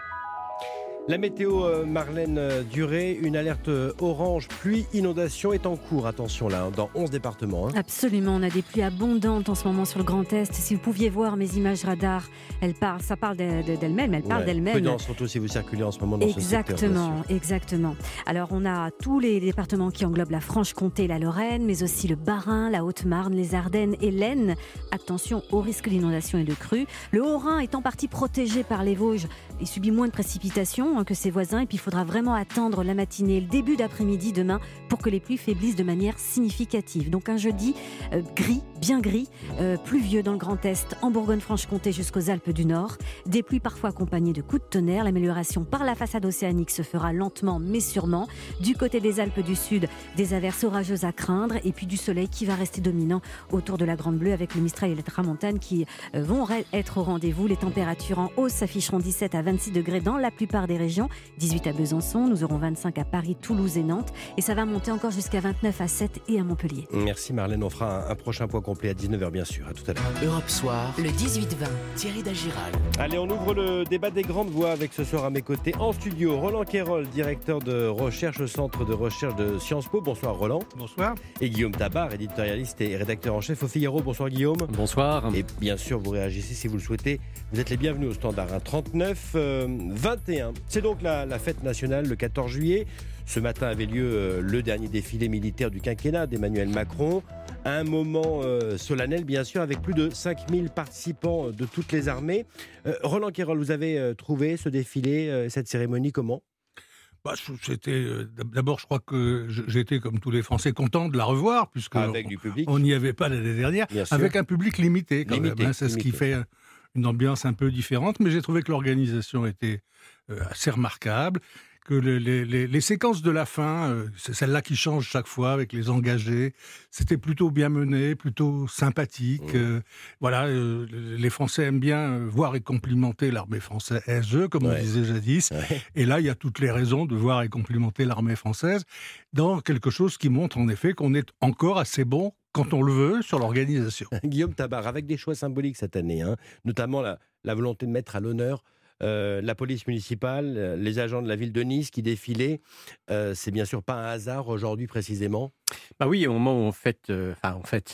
Speaker 2: La météo, euh, Marlène euh, Duré, une alerte euh, orange, pluie, inondation est en cours. Attention là, hein, dans onze départements. hein.
Speaker 6: Absolument, on a des pluies abondantes en ce moment sur le Grand Est. Si vous pouviez voir mes images radar, elles parlent, ça parle de- de- d'elles-mêmes, elles parlent
Speaker 2: Ouais,
Speaker 6: d'elles-mêmes.
Speaker 2: Prudence, surtout si vous circulez en ce moment dans ce secteur. bien
Speaker 6: Exactement,
Speaker 2: sûr.
Speaker 6: exactement. Alors on a tous les départements qui englobent la Franche-Comté, la Lorraine, mais aussi le Bas-Rhin, la Haute-Marne, les Ardennes et l'Aisne. Attention au risque d'inondation et de crue. Le Haut-Rhin est en partie protégé par les Vosges. Il subit moins de précipitations hein, que ses voisins. Et puis il faudra vraiment attendre la matinée, le début d'après-midi demain pour que les pluies faiblissent de manière significative. Donc un jeudi euh, gris, bien gris, euh, pluvieux dans le Grand Est, en Bourgogne-Franche-Comté jusqu'aux Alpes du Nord. Des pluies parfois accompagnées de coups de tonnerre. L'amélioration par la façade océanique se fera lentement mais sûrement. Du côté des Alpes du Sud, des averses orageuses à craindre et puis du soleil qui va rester dominant autour de la Grande Bleue avec le Mistral et la Tramontane qui euh, vont être au rendez-vous. Les températures en hausse s'afficheront dix-sept à vingt-six degrés dans la plupart des régions, dix-huit à Besançon, nous aurons vingt-cinq à Paris, Toulouse et Nantes et ça va monter encore jusqu'à vingt-neuf à Sète et à Montpellier.
Speaker 2: Merci Marlène, on fera un, un prochain point complet à dix-neuf heures bien sûr. À tout à l'heure.
Speaker 19: Europe Soir, le dix-huit vingt, Thierry Dagiral.
Speaker 2: Allez, on ouvre le débat des grandes voix avec ce soir à mes côtés en studio Roland Quérol, directeur de recherche au Centre de recherche de Sciences Po. Bonsoir Roland.
Speaker 5: Bonsoir.
Speaker 2: Et Guillaume Tabar, éditorialiste et rédacteur en chef au Figaro. Bonsoir Guillaume.
Speaker 5: Bonsoir.
Speaker 2: Et bien sûr, vous réagissez si vous le souhaitez. Vous êtes les bienvenus au standard hein, trente-neuf vingt et un. C'est donc la, la fête nationale le quatorze juillet. Ce matin avait lieu euh, le dernier défilé militaire du quinquennat d'Emmanuel Macron. Un moment euh, solennel, bien sûr, avec plus de cinq mille participants de toutes les armées. Euh, Roland Quérol, vous avez euh, trouvé ce défilé, euh, cette cérémonie, comment ?
Speaker 5: Bah, c'était, euh, d'abord, je crois que j'étais, comme tous les Français, content de la revoir, puisque
Speaker 2: avec du public.
Speaker 5: On n'y avait pas l'année dernière,
Speaker 2: bien sûr.
Speaker 5: avec un public limité, quand
Speaker 2: limité,
Speaker 5: même. Hein, c'est
Speaker 2: limité.
Speaker 5: ce qui fait une ambiance un peu différente, mais j'ai trouvé que l'organisation était euh, assez remarquable, que les, les, les séquences de la fin, euh, c'est celle-là qui change chaque fois avec les engagés, c'était plutôt bien mené, plutôt sympathique. Mmh. Euh, voilà, euh, les Français aiment bien voir et complimenter l'armée française, comme ouais. on disait jadis. Ouais. Et là, il y a toutes les raisons de voir et complimenter l'armée française dans quelque chose qui montre en effet qu'on est encore assez bon quand on le veut, sur l'organisation.
Speaker 2: Guillaume Tabar, avec des choix symboliques cette année, hein, notamment la, la volonté de mettre à l'honneur euh, la police municipale, les agents de la ville de Nice qui défilaient. Euh, c'est bien sûr pas un hasard aujourd'hui précisément.
Speaker 22: Bah oui, au moment où on fête, euh, enfin, on fête,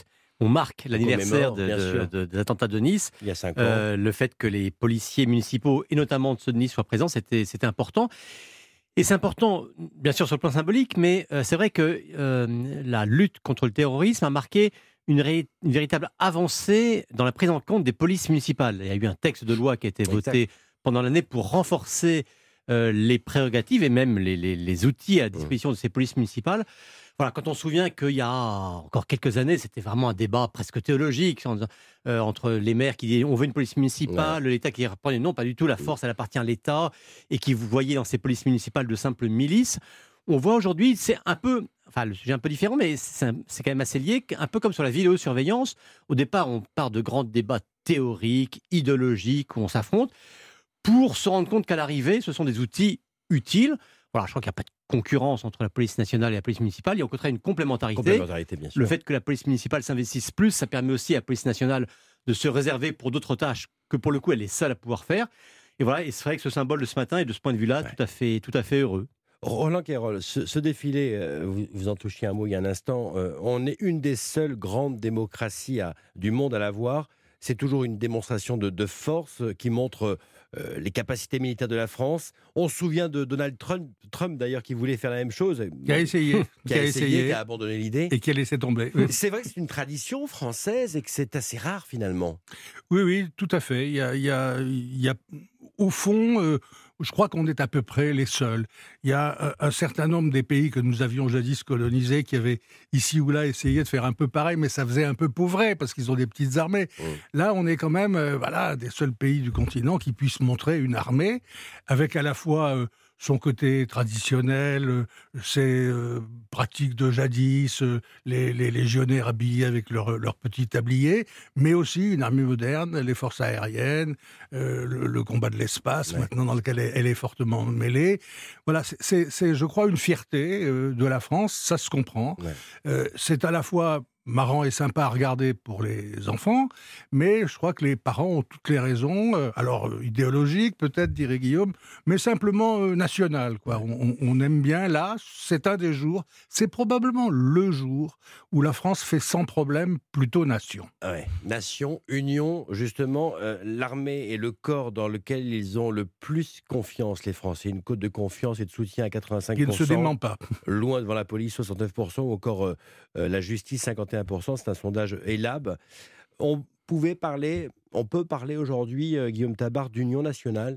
Speaker 8: on marque l'anniversaire de,
Speaker 2: bien
Speaker 8: de,
Speaker 2: sûr.
Speaker 8: de, des attentats de Nice.
Speaker 2: Il y a cinq ans.
Speaker 8: Euh, le fait que les policiers municipaux, et notamment ceux de Nice, soient présents, c'était, c'était important. Et c'est important, bien sûr, sur le plan symbolique, mais euh, c'est vrai que euh, la lutte contre le terrorisme a marqué une, ré, une véritable avancée dans la prise en compte des polices municipales. Il y a eu un texte de loi qui a été voté exact. pendant l'année pour renforcer euh, les prérogatives et même les, les, les outils à disposition mmh. de ces polices municipales. Voilà, quand on se souvient qu'il y a encore quelques années, c'était vraiment un débat presque théologique euh, entre les maires qui disaient on veut une police municipale, ouais. l'État qui répondait non, pas du tout, la force elle appartient à l'État, et qui vous voyez dans ces polices municipales de simples milices. On voit aujourd'hui, c'est un peu, enfin le sujet est un peu différent, mais c'est, un, c'est quand même assez lié, un peu comme sur la vidéosurveillance. Au départ, on part de grands débats théoriques, idéologiques, où on s'affronte, pour se rendre compte qu'à l'arrivée, ce sont des outils utiles. Voilà, je crois qu'il n'y a pas de concurrence entre la police nationale et la police municipale. Il y a au contraire une complémentarité.
Speaker 2: complémentarité bien sûr.
Speaker 8: Le fait que la police municipale s'investisse plus, ça permet aussi à la police nationale de se réserver pour d'autres tâches que pour le coup elle est seule à pouvoir faire. Et voilà, et c'est vrai que ce symbole de ce matin est de ce point de vue-là ouais. tout à fait, tout à fait heureux.
Speaker 2: Roland Quérol, ce, ce défilé, euh, vous, vous en touchiez un mot il y a un instant, euh, on est une des seules grandes démocraties à, du monde à l'avoir. C'est toujours une démonstration de, de force qui montre euh, les capacités militaires de la France. On se souvient de Donald Trump, Trump d'ailleurs, qui voulait faire la même chose.
Speaker 5: Qui a essayé.
Speaker 2: qui a essayé, qui a abandonné l'idée.
Speaker 5: Et qui a laissé tomber.
Speaker 2: C'est vrai que c'est une tradition française et que c'est assez rare finalement.
Speaker 5: Oui, oui, tout à fait. Il y a, il y a, il y a au fond... Euh, je crois qu'on est à peu près les seuls. Il y a un certain nombre des pays que nous avions jadis colonisés qui avaient ici ou là essayé de faire un peu pareil, mais ça faisait un peu pauvret parce qu'ils ont des petites armées. Mmh. Là, on est quand même euh, voilà, des seuls pays du continent qui puissent montrer une armée avec à la fois euh, son côté traditionnel, euh, ses euh, pratiques de jadis, euh, les, les légionnaires habillés avec leur, leur petit tablier, mais aussi une armée moderne, les forces aériennes, euh, le, le combat de l'espace, ouais. maintenant dans lequel elle, elle est fortement mêlée. Voilà, c'est, c'est, c'est je crois, une fierté euh, de la France, ça se comprend. Ouais. Euh, c'est à la fois marrant et sympa à regarder pour les enfants, mais je crois que les parents ont toutes les raisons, euh, alors euh, idéologiques peut-être, dirait Guillaume, mais simplement euh, nationales, quoi. On, on aime bien, là, c'est un des jours, c'est probablement le jour où la France fait sans problème plutôt nation.
Speaker 2: Ouais. Nation, union, justement, euh, l'armée est le corps dans lequel ils ont le plus confiance, les Français. Une cote de confiance et de soutien à quatre-vingt-cinq pour cent.
Speaker 5: Qui ne se dément pas.
Speaker 2: Loin devant la police, soixante-neuf pour cent, ou encore euh, euh, la justice, cinquante et un pour cent. C'est un sondage ELAB. On pouvait parler, on peut parler aujourd'hui, euh, Guillaume Tabar, d'union nationale.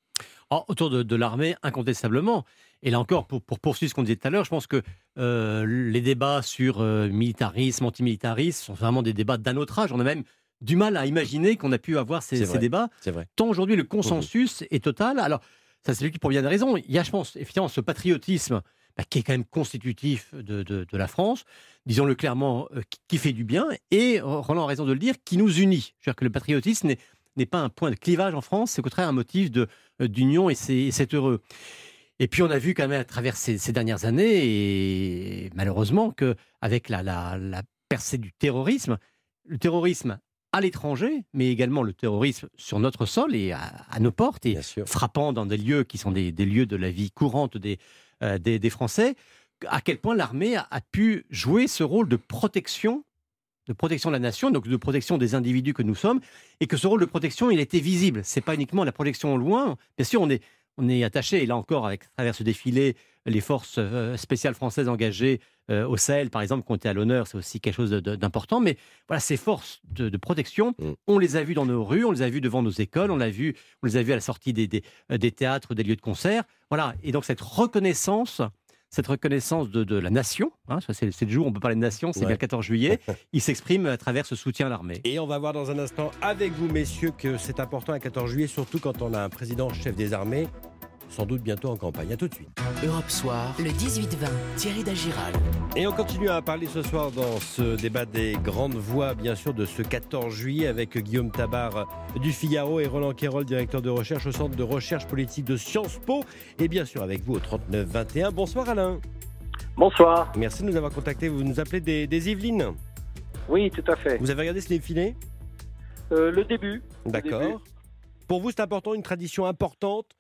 Speaker 8: Oh, autour de, de l'armée, incontestablement. Et là encore, pour, pour poursuivre ce qu'on disait tout à l'heure, je pense que euh, les débats sur euh, militarisme, antimilitarisme sont vraiment des débats d'un autre âge. On a même du mal à imaginer qu'on a pu avoir ces,
Speaker 2: c'est
Speaker 8: ces
Speaker 2: vrai,
Speaker 8: débats.
Speaker 2: C'est vrai.
Speaker 8: Tant aujourd'hui, le consensus mmh. est total. Alors, ça, c'est lui qui pour bien des raisons. Il y a, je pense, effectivement, ce patriotisme bah, qui est quand même constitutif de, de, de la France, disons-le clairement, euh, qui, qui fait du bien, et, Roland a raison de le dire, qui nous unit. C'est-à-dire que le patriotisme n'est, n'est pas un point de clivage en France, c'est au contraire un motif de, euh, d'union, et c'est, et c'est heureux. Et puis on a vu quand même à travers ces, ces dernières années, et malheureusement, qu'avec la, la, la percée du terrorisme, le terrorisme à l'étranger, mais également le terrorisme sur notre sol et à, à nos portes, et frappant dans des lieux qui sont des, des lieux de la vie courante des, euh, des, des Français, à quel point l'armée a, a pu jouer ce rôle de protection, de protection de la nation, donc de protection des individus que nous sommes, et que ce rôle de protection, il était visible. C'est pas uniquement la protection au loin. Bien sûr, on est, on est attaché, et là encore, avec, à travers ce défilé, les forces euh, spéciales françaises engagées euh, au Sahel, par exemple, qui ont été à l'honneur, c'est aussi quelque chose de, de, d'important. Mais voilà, ces forces de, de protection, mmh. on les a vues dans nos rues, on les a vues devant nos écoles, on, l'a vu, on les a vues à la sortie des, des, des théâtres, des lieux de concert. Voilà, et donc cette reconnaissance... Cette reconnaissance de, de la nation, hein, c'est, c'est le jour où on peut parler de nation, c'est ouais. bien le quatorze juillet, il s'exprime à travers ce soutien à l'armée.
Speaker 2: Et on va voir dans un instant avec vous, messieurs, que c'est important le quatorze juillet, surtout quand on a un président chef des armées, sans doute bientôt en campagne. À tout de suite.
Speaker 19: Europe Soir, le dix-huit vingt, Thierry Dagiral.
Speaker 2: Et on continue à parler ce soir dans ce débat des grandes voix, bien sûr, de ce quatorze juillet, avec Guillaume Tabar du Figaro et Roland Quérol, directeur de recherche au Centre de recherche politique de Sciences Po. Et bien sûr, avec vous au trente-neuf vingt et un. Bonsoir Alain.
Speaker 22: Bonsoir.
Speaker 2: Merci de nous avoir contactés. Vous nous appelez des, des Yvelines.
Speaker 22: Oui, tout à fait.
Speaker 2: Vous avez regardé ce défilé
Speaker 22: euh, Le début.
Speaker 2: D'accord. Le début. Pour vous, c'est important, une tradition importante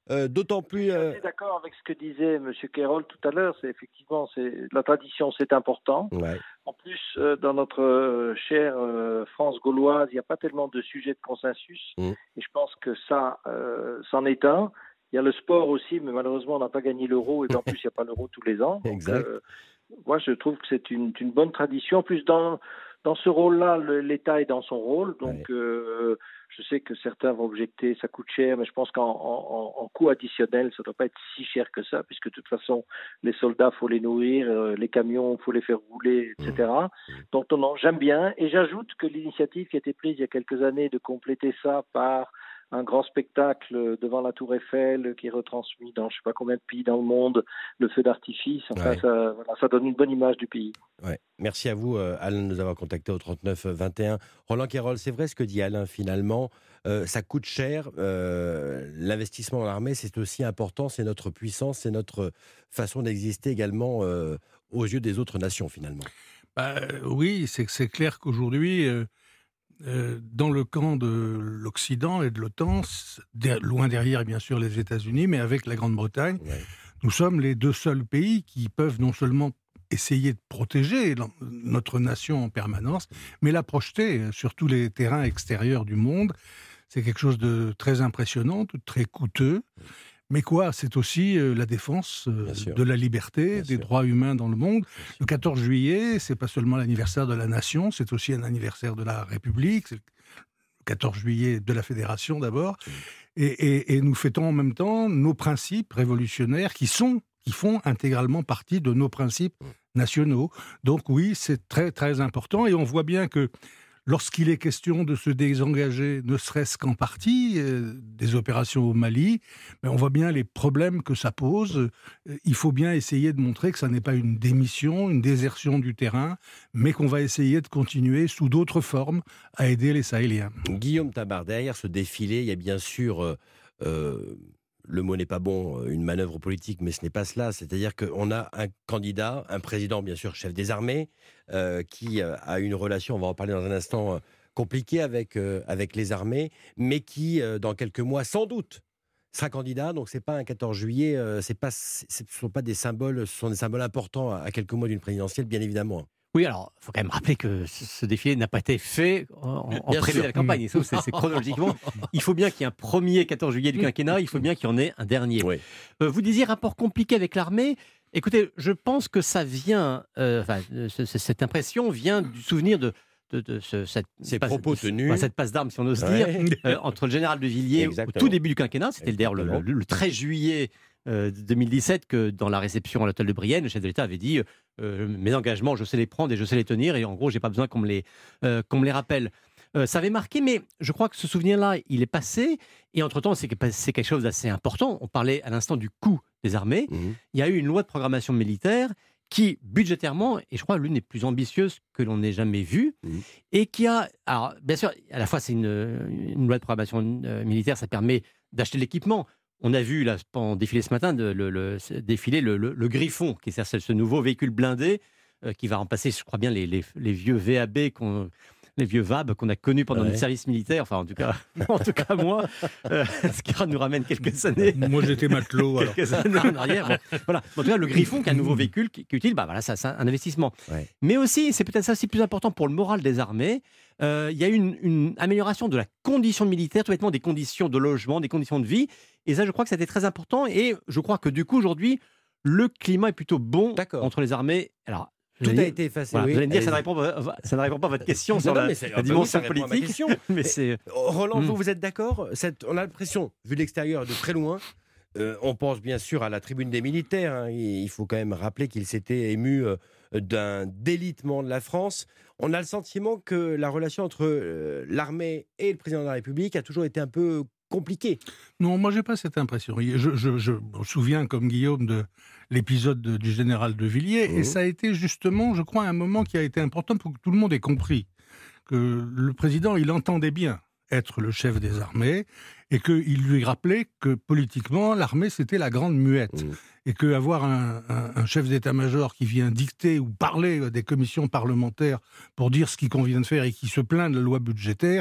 Speaker 2: Euh, d'autant plus.
Speaker 22: Je suis d'accord avec ce que disait M. Kérol tout à l'heure. C'est effectivement, c'est la tradition, c'est important.
Speaker 2: Ouais.
Speaker 22: En plus, euh, dans notre euh, chère euh, France gauloise, il n'y a pas tellement de sujets de consensus. Mmh. Et je pense que ça, euh, c'en est un. Il y a le sport aussi, mais malheureusement, on n'a pas gagné l'euro. Et en plus, il n'y a pas l'euro tous les ans. Donc, exact. Euh, moi, je trouve que c'est une, une bonne tradition. En plus, dans, dans ce rôle-là, le, l'État est dans son rôle. Donc, ouais. euh, je sais que certains vont objecter, ça coûte cher, mais je pense qu'en en, en coût additionnel, ça ne doit pas être si cher que ça, puisque de toute façon, les soldats, il faut les nourrir, euh, les camions, il faut les faire rouler, et cetera. Mmh. Donc, non, non, j'aime bien. Et j'ajoute que l'initiative qui a été prise il y a quelques années de compléter ça par un grand spectacle devant la Tour Eiffel qui est retransmis dans je ne sais pas combien de pays dans le monde, le feu d'artifice, enfin, ouais. ça, voilà, ça donne une bonne image du pays.
Speaker 2: Ouais. Merci à vous, euh, Alain, de nous avoir contactés au trente-neuf vingt et un. Roland Kérol, c'est vrai ce que dit Alain, finalement, euh, ça coûte cher, euh, l'investissement dans l'armée, c'est aussi important, c'est notre puissance, c'est notre façon d'exister également euh, aux yeux des autres nations, finalement.
Speaker 5: Bah, oui, c'est, c'est clair qu'aujourd'hui... Euh... Euh, dans le camp de l'Occident et de l'OTAN, de, loin derrière bien sûr les États-Unis, mais avec la Grande-Bretagne, ouais. nous sommes les deux seuls pays qui peuvent non seulement essayer de protéger notre nation en permanence, mais la projeter sur tous les terrains extérieurs du monde. C'est quelque chose de très impressionnant, de très coûteux. Mais quoi, c'est aussi euh, la défense euh, de la liberté, bien des sûr. droits humains dans le monde. Le quatorze juillet, c'est pas seulement l'anniversaire de la nation, c'est aussi un anniversaire de la République. C'est le quatorze juillet de la Fédération d'abord. Et, et, et nous fêtons en même temps nos principes révolutionnaires qui sont, qui font intégralement partie de nos principes nationaux. Donc oui, c'est très très important. Et on voit bien que lorsqu'il est question de se désengager, ne serait-ce qu'en partie, euh, des opérations au Mali, ben on voit bien les problèmes que ça pose. Euh, il faut bien essayer de montrer que ça n'est pas une démission, une désertion du terrain, mais qu'on va essayer de continuer sous d'autres formes à aider les Sahéliens.
Speaker 2: Guillaume Tabar, derrière ce défilé, il y a bien sûr... Euh, euh... le mot n'est pas bon, une manœuvre politique, mais ce n'est pas cela. C'est-à-dire qu'on a un candidat, un président, bien sûr, chef des armées, euh, qui euh, a une relation, on va en parler dans un instant, euh, compliquée avec, euh, avec les armées, mais qui, euh, dans quelques mois, sans doute, sera candidat. Donc, ce n'est pas un quatorze juillet, euh, c'est pas, c'est, ce ne sont pas des symboles, ce sont des symboles importants à, à quelques mois d'une présidentielle, bien évidemment.
Speaker 8: Oui, alors, il faut quand même rappeler que ce défilé n'a pas été fait en, en prélude de la campagne. C'est, c'est chronologiquement. Il faut bien qu'il y ait un premier quatorze juillet du quinquennat, il faut bien qu'il y en ait un dernier. Oui. Euh, vous disiez rapport compliqué avec l'armée. Écoutez, je pense que ça vient, euh, enfin, ce, cette impression vient du souvenir de, de, de ce, cette,
Speaker 2: Ces
Speaker 8: passe,
Speaker 2: propos tenus.
Speaker 8: Enfin, cette passe d'armes, si on ose
Speaker 2: ouais.
Speaker 8: dire, euh, entre le général de Villiers Exactement. au tout début du quinquennat, c'était d'ailleurs le, le, le treize juillet Euh, deux mille dix-sept, que dans la réception à l'hôtel de Brienne, le chef de l'État avait dit euh, mes engagements, je sais les prendre et je sais les tenir, et en gros, j'ai pas besoin qu'on me les, euh, qu'on me les rappelle. Euh, ça avait marqué, mais je crois que ce souvenir-là, il est passé, et entre-temps, c'est, c'est quelque chose d'assez important. On parlait à l'instant du coût des armées. Mmh. Il y a eu une loi de programmation militaire qui, budgétairement, est, je crois, l'une des plus ambitieuses que l'on ait jamais vues, mmh. et qui a, alors, bien sûr, à la fois, c'est une, une loi de programmation euh, militaire, ça permet d'acheter de l'équipement. On a vu, là, pendant défiler ce matin, de, le, le, défiler le, le, le Griffon, qui est ce nouveau véhicule blindé euh, qui va remplacer, je crois bien, les, les, les vieux V A B, qu'on, les vieux V A B qu'on a connus pendant ouais. notre service militaire. Enfin, en tout cas, en tout cas moi, euh, ce qui nous ramène quelques années.
Speaker 5: Moi, j'étais matelot.
Speaker 8: quelques années en arrière. Bon, voilà. En tout cas, le Griffon, qui est un nouveau véhicule qui, qui est utile, bah, voilà, ça, c'est un investissement. Ouais. Mais aussi, c'est peut-être ça aussi plus important pour le moral des armées. Il euh, y a eu une, une amélioration de la condition militaire, tout bêtement des conditions de logement, des conditions de vie. Et ça, je crois que c'était très important. Et je crois que du coup, aujourd'hui, le climat est plutôt bon D'accord. entre les armées. Alors,
Speaker 2: tout a dire, été effacé.
Speaker 8: Voilà,
Speaker 2: oui.
Speaker 8: Vous allez me dire, ça ne, répond, ça ne répond pas à votre question sur non, la, non, la dimension
Speaker 2: oui,
Speaker 8: politique.
Speaker 2: Mais,
Speaker 8: mais c'est...
Speaker 2: Roland, mmh. vous, vous êtes d'accord ? Cette, on a l'impression, vu de l'extérieur, de très loin, euh, on pense bien sûr à la tribune des militaires. Hein, il faut quand même rappeler qu'il s'était ému euh, d'un délitement de la France. On a le sentiment que la relation entre euh, l'armée et le président de la République a toujours été un peu compliquée.
Speaker 5: Non, moi, je n'ai pas cette impression. Je, je, je me souviens, comme Guillaume, de l'épisode de, du général de Villiers, mmh. et ça a été justement, je crois, un moment qui a été important pour que tout le monde ait compris que le président, il entendait bien être le chef des armées, et qu'il lui rappelait que politiquement, l'armée, c'était la grande muette. Mmh. Et qu'avoir un, un, un chef d'état-major qui vient dicter ou parler à des commissions parlementaires pour dire ce qu'il convient de faire et qui se plaint de la loi budgétaire,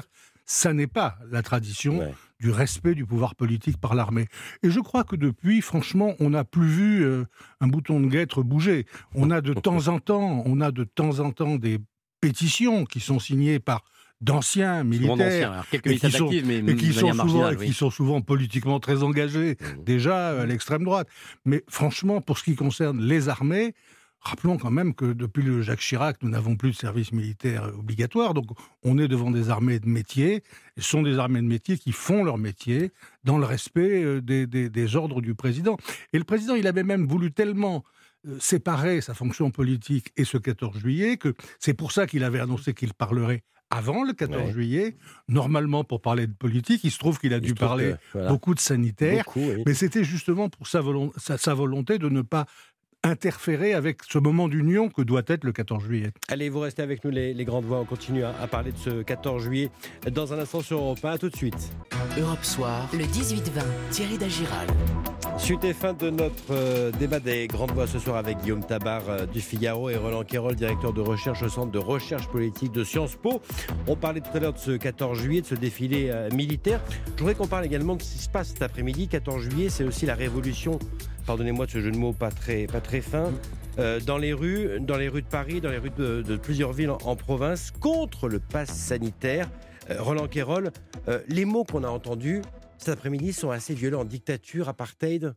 Speaker 5: ça n'est pas la tradition
Speaker 2: Ouais.
Speaker 5: du respect du pouvoir politique par l'armée. Et je crois que depuis, franchement, on n'a plus vu euh, un bouton de guêtre bouger. On a de temps en temps, on a de temps en temps des pétitions qui sont signées par d'anciens
Speaker 8: Souvent
Speaker 5: militaires
Speaker 8: d'anciens, alors quelques
Speaker 5: et qui
Speaker 8: militaires
Speaker 5: sont,
Speaker 8: d'actifs, mais
Speaker 5: et qui
Speaker 8: de
Speaker 5: sont
Speaker 8: manière
Speaker 5: souvent,
Speaker 8: marginale,
Speaker 5: et qui
Speaker 8: oui.
Speaker 5: sont souvent politiquement très engagés, déjà à l'extrême droite. Mais franchement, pour ce qui concerne les armées, rappelons quand même que depuis le Jacques Chirac, nous n'avons plus de service militaire obligatoire, donc on est devant des armées de métier, et ce sont des armées de métier qui font leur métier dans le respect des, des, des ordres du président. Et le président, il avait même voulu tellement euh, séparer sa fonction politique et ce quatorze juillet, que c'est pour ça qu'il avait annoncé qu'il parlerait avant le quatorze
Speaker 2: Ouais.
Speaker 5: juillet. Normalement, pour parler de politique, il se trouve qu'il a
Speaker 2: Il
Speaker 5: dû
Speaker 2: se trouve
Speaker 5: parler
Speaker 2: que, voilà.
Speaker 5: beaucoup de sanitaire,
Speaker 2: Beaucoup, oui.
Speaker 5: mais c'était justement pour sa, volon- sa, sa volonté de ne pas interférer avec ce moment d'union que doit être le quatorze juillet.
Speaker 2: Allez, vous restez avec nous les, les grandes voix, on continue à, à parler de ce quatorze juillet dans un instant sur Europe un, à tout de suite.
Speaker 19: Europe Soir, le dix-huit vingt, Thierry Dagiral.
Speaker 2: Suite et fin de notre euh, débat des grandes voix ce soir avec Guillaume Tabar euh, du Figaro et Roland Quérol, directeur de recherche au Centre de recherche politique de Sciences Po. On parlait tout à l'heure de ce quatorze juillet, de ce défilé euh, militaire. Je voudrais qu'on parle également de ce qui se passe cet après-midi. quatorze juillet, c'est aussi la révolution, pardonnez-moi de ce jeu de mots pas très, pas très fin, euh, dans les rues, dans les rues de Paris, dans les rues de, de plusieurs villes en, en province, contre le pass sanitaire. Euh, Roland Quérol, euh, les mots qu'on a entendus cet après-midi sont assez violents. Dictature, apartheid.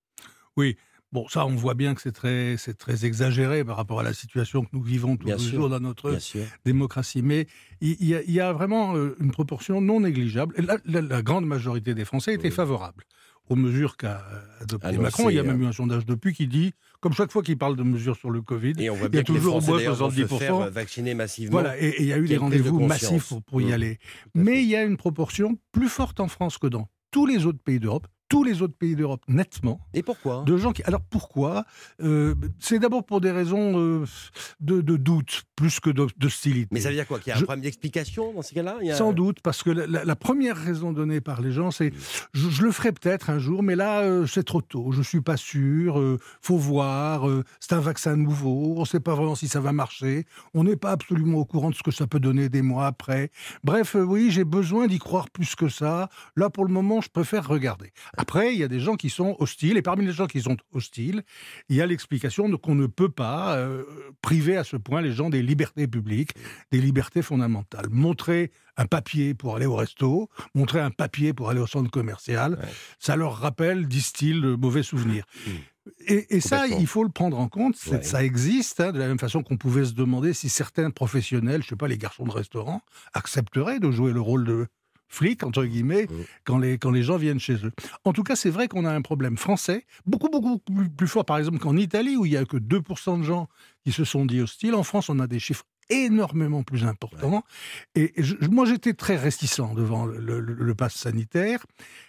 Speaker 5: Oui, bon, ça, on voit bien que c'est très, c'est très exagéré par rapport à la situation que nous vivons tous
Speaker 2: Bien
Speaker 5: les
Speaker 2: sûr,
Speaker 5: jours dans notre
Speaker 2: bien sûr.
Speaker 5: démocratie. Mais il y, a- il y a vraiment euh, une proportion non négligeable. Et la, la- la grande majorité des Français étaient favorables aux mesures qu'a adoptées
Speaker 2: Annoncé,
Speaker 5: Macron. Il y a même
Speaker 2: hein.
Speaker 5: eu un sondage depuis qui dit, comme chaque fois qu'il parle de mesures sur le Covid,
Speaker 2: Et on voit
Speaker 5: il y
Speaker 2: bien
Speaker 5: a
Speaker 2: que les
Speaker 5: toujours au
Speaker 2: Français
Speaker 5: moins
Speaker 2: d'ailleurs vont se
Speaker 5: soixante-dix pour cent.
Speaker 2: faire vacciner massivement.
Speaker 5: Voilà, et et il y a eu
Speaker 2: Qu'il y
Speaker 5: des
Speaker 2: ait une prise de
Speaker 5: rendez-vous
Speaker 2: conscience.
Speaker 5: massifs pour, pour y
Speaker 2: Mmh.
Speaker 5: aller. Mais il y a une proportion plus forte en France que dans tous les autres pays d'Europe, tous les autres pays d'Europe nettement.
Speaker 2: Et pourquoi
Speaker 5: De gens qui. Alors pourquoi Euh, C'est d'abord pour des raisons euh, de, de doute plus que de- d'hostilité.
Speaker 2: Mais ça veut dire quoi Qu'il y a un
Speaker 5: Je-
Speaker 2: problème d'explication dans ces cas-là Il y a-
Speaker 5: Sans doute, parce que la, la- la première raison donnée par les gens, c'est je, je le ferai peut-être un jour, mais là, euh, c'est trop tôt, je suis pas sûr, euh, faut voir, euh, c'est un vaccin nouveau, on ne sait pas vraiment si ça va marcher, on n'est pas absolument au courant de ce que ça peut donner des mois après. Bref, euh, oui, j'ai besoin d'y croire plus que ça. Là, pour le moment, je préfère regarder. Après, il y a des gens qui sont hostiles, et parmi les gens qui sont hostiles, il y a l'explication de qu'on ne peut pas euh, priver à ce point les gens des libertés publiques, des libertés fondamentales. Montrer un papier pour aller au resto, montrer un papier pour aller au centre commercial, ça leur rappelle, disent-ils, de mauvais souvenirs. Et, et ça,
Speaker 2: Complètement.
Speaker 5: il faut le prendre en compte, c'est-
Speaker 2: Ouais.
Speaker 5: ça existe, hein, de la même façon qu'on pouvait se demander si certains professionnels, je ne sais pas, les garçons de restaurant, accepteraient de jouer le rôle de flic, entre guillemets, quand les, quand les gens viennent chez eux. En tout cas, c'est vrai qu'on a un problème français, beaucoup, beaucoup plus, plus fort, par exemple, qu'en Italie, où il n'y a que deux pour cent de gens qui se sont dit hostiles. En France, on a des chiffres énormément plus importants. Et, et je- moi, j'étais très réticent devant le, le, le pass sanitaire,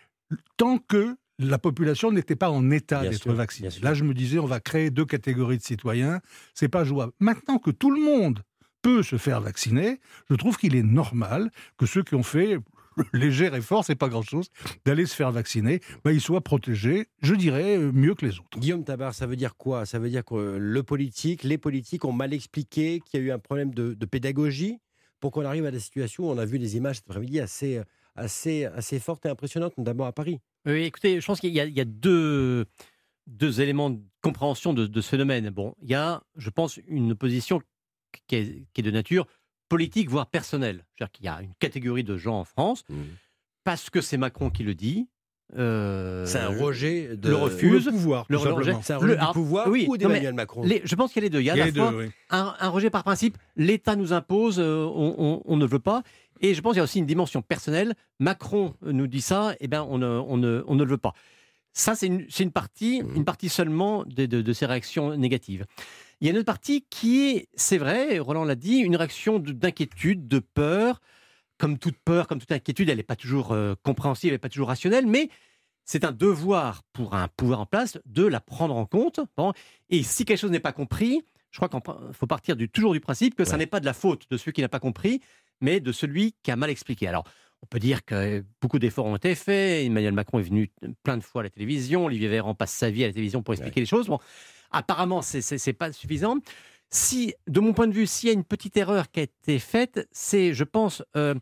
Speaker 5: tant que la population n'était pas en état
Speaker 2: Bien
Speaker 5: d'être
Speaker 2: sûr,
Speaker 5: vaccinée.
Speaker 2: bien sûr.
Speaker 5: Là, je me disais, on va créer deux catégories de citoyens, c'est pas jouable. Maintenant que tout le monde peut se faire vacciner, je trouve qu'il est normal que ceux qui ont fait le léger effort, c'est pas grand-chose, d'aller se faire vacciner, ben, ils soient protégés, je dirais, euh, mieux que les autres.
Speaker 2: Guillaume Tabar, ça veut dire quoi Ça veut dire que le politique, les politiques ont mal expliqué qu'il y a eu un problème de, de pédagogie pour qu'on arrive à des situations où on a vu des images cet après-midi assez, assez, assez fortes et impressionnantes, notamment à Paris.
Speaker 8: Oui, écoutez, je pense qu'il y a, il y a deux, deux éléments de compréhension de, de ce phénomène. Bon, il y a, je pense, une opposition qui est, qui est de nature politique, voire personnelle. C'est-à-dire qu'il y a une catégorie de gens en France, parce que c'est Macron qui le dit. euh,
Speaker 2: C'est un rejet de-
Speaker 8: le refuse,
Speaker 2: Ou le pouvoir,
Speaker 8: le
Speaker 2: tout simplement.
Speaker 8: rejet.
Speaker 2: C'est un rejet du
Speaker 8: alors,
Speaker 2: pouvoir
Speaker 8: oui,
Speaker 2: ou
Speaker 8: non,
Speaker 2: d'Emmanuel
Speaker 8: mais
Speaker 2: Macron
Speaker 8: les- Je pense qu'il y a les deux. Il y a
Speaker 2: Il y a
Speaker 8: à la
Speaker 2: les
Speaker 8: fois
Speaker 2: deux, oui.
Speaker 8: un, un rejet par principe. L'État nous impose, euh, on, on- on ne veut pas. Et je pense qu'il y a aussi une dimension personnelle. Macron nous dit ça, et ben on ne, on ne, on ne le veut pas. Ça, c'est une, c'est une partie, une partie seulement de, de- de ces réactions négatives. Il y a une autre partie qui est, c'est vrai, Roland l'a dit, une réaction de- d'inquiétude, de peur. Comme toute peur, comme toute inquiétude, elle n'est pas toujours euh, compréhensible, elle n'est pas toujours rationnelle, mais c'est un devoir pour un pouvoir en place de la prendre en compte. Bon. Et si quelque chose n'est pas compris, je crois qu'il faut partir du, toujours du principe que ça n'est pas de la faute de celui qui n'a pas compris, mais de celui qui a mal expliqué. Alors, on peut dire que beaucoup d'efforts ont été faits. Emmanuel Macron est venu plein de fois à la télévision. Olivier Véran passe sa vie à la télévision pour expliquer les choses. Bon, apparemment, ce n'est pas suffisant. Si, de mon point de vue, s'il y a une petite erreur qui a été faite, c'est, je pense, euh,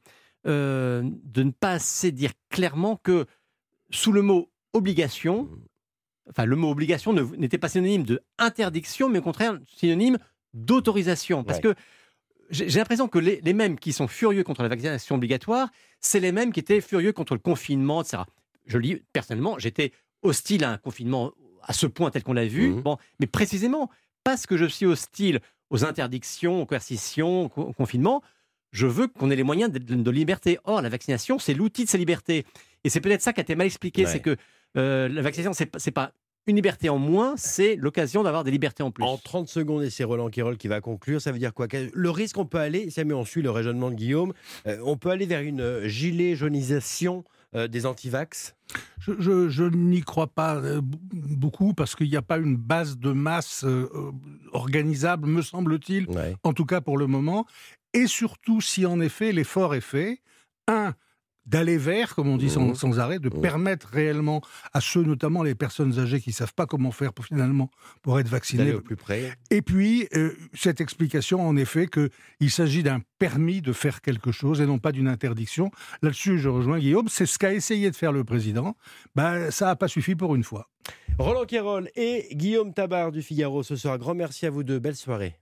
Speaker 8: euh, de ne pas assez dire clairement que sous le mot obligation, enfin le mot obligation ne- n'était pas synonyme de interdiction, mais au contraire synonyme d'autorisation. Parce
Speaker 2: Ouais.
Speaker 8: que j'ai j'ai l'impression que les, les mêmes qui sont furieux contre la vaccination obligatoire, c'est les mêmes qui étaient furieux contre le confinement, et cetera. Je le dis personnellement, j'étais hostile à un confinement à ce point tel qu'on l'a vu, bon, mais précisément parce que je suis hostile aux interdictions, aux coercitions, au co- au confinement, je veux qu'on ait les moyens de, de- de liberté. Or, la vaccination, c'est l'outil de ces libertés. Et c'est peut-être ça qui a été mal expliqué,
Speaker 2: Ouais.
Speaker 8: c'est que euh, la vaccination, c'est pas- c'est pas une liberté en moins, c'est l'occasion d'avoir des libertés en plus.
Speaker 2: En trente secondes, et c'est Roland Quérol qui va conclure, ça veut dire quoi? Que le risque, on peut aller, ça met on suit le raisonnement de Guillaume, euh, on peut aller vers une euh, gilet jaunisation euh, des antivax.
Speaker 5: Je, je- je n'y crois pas euh, b- beaucoup parce qu'il n'y a pas une base de masse euh, euh, organisable, me semble-t-il, en tout cas pour le moment. Et surtout, si en effet l'effort est fait, un, d'aller vers, comme on dit sans, sans arrêt, de permettre réellement à ceux, notamment les personnes âgées qui ne savent pas comment faire pour, finalement pour être vaccinés.
Speaker 2: D'aller au plus près.
Speaker 5: Et puis, euh, cette explication, en effet, qu'il s'agit d'un permis de faire quelque chose et non pas d'une interdiction. Là-dessus, je rejoins Guillaume, c'est ce qu'a essayé de faire le président. Ben, ça n'a pas suffi pour une fois.
Speaker 2: Roland Quérol et Guillaume Tabar du Figaro ce soir. Grand merci à vous deux. Belle soirée.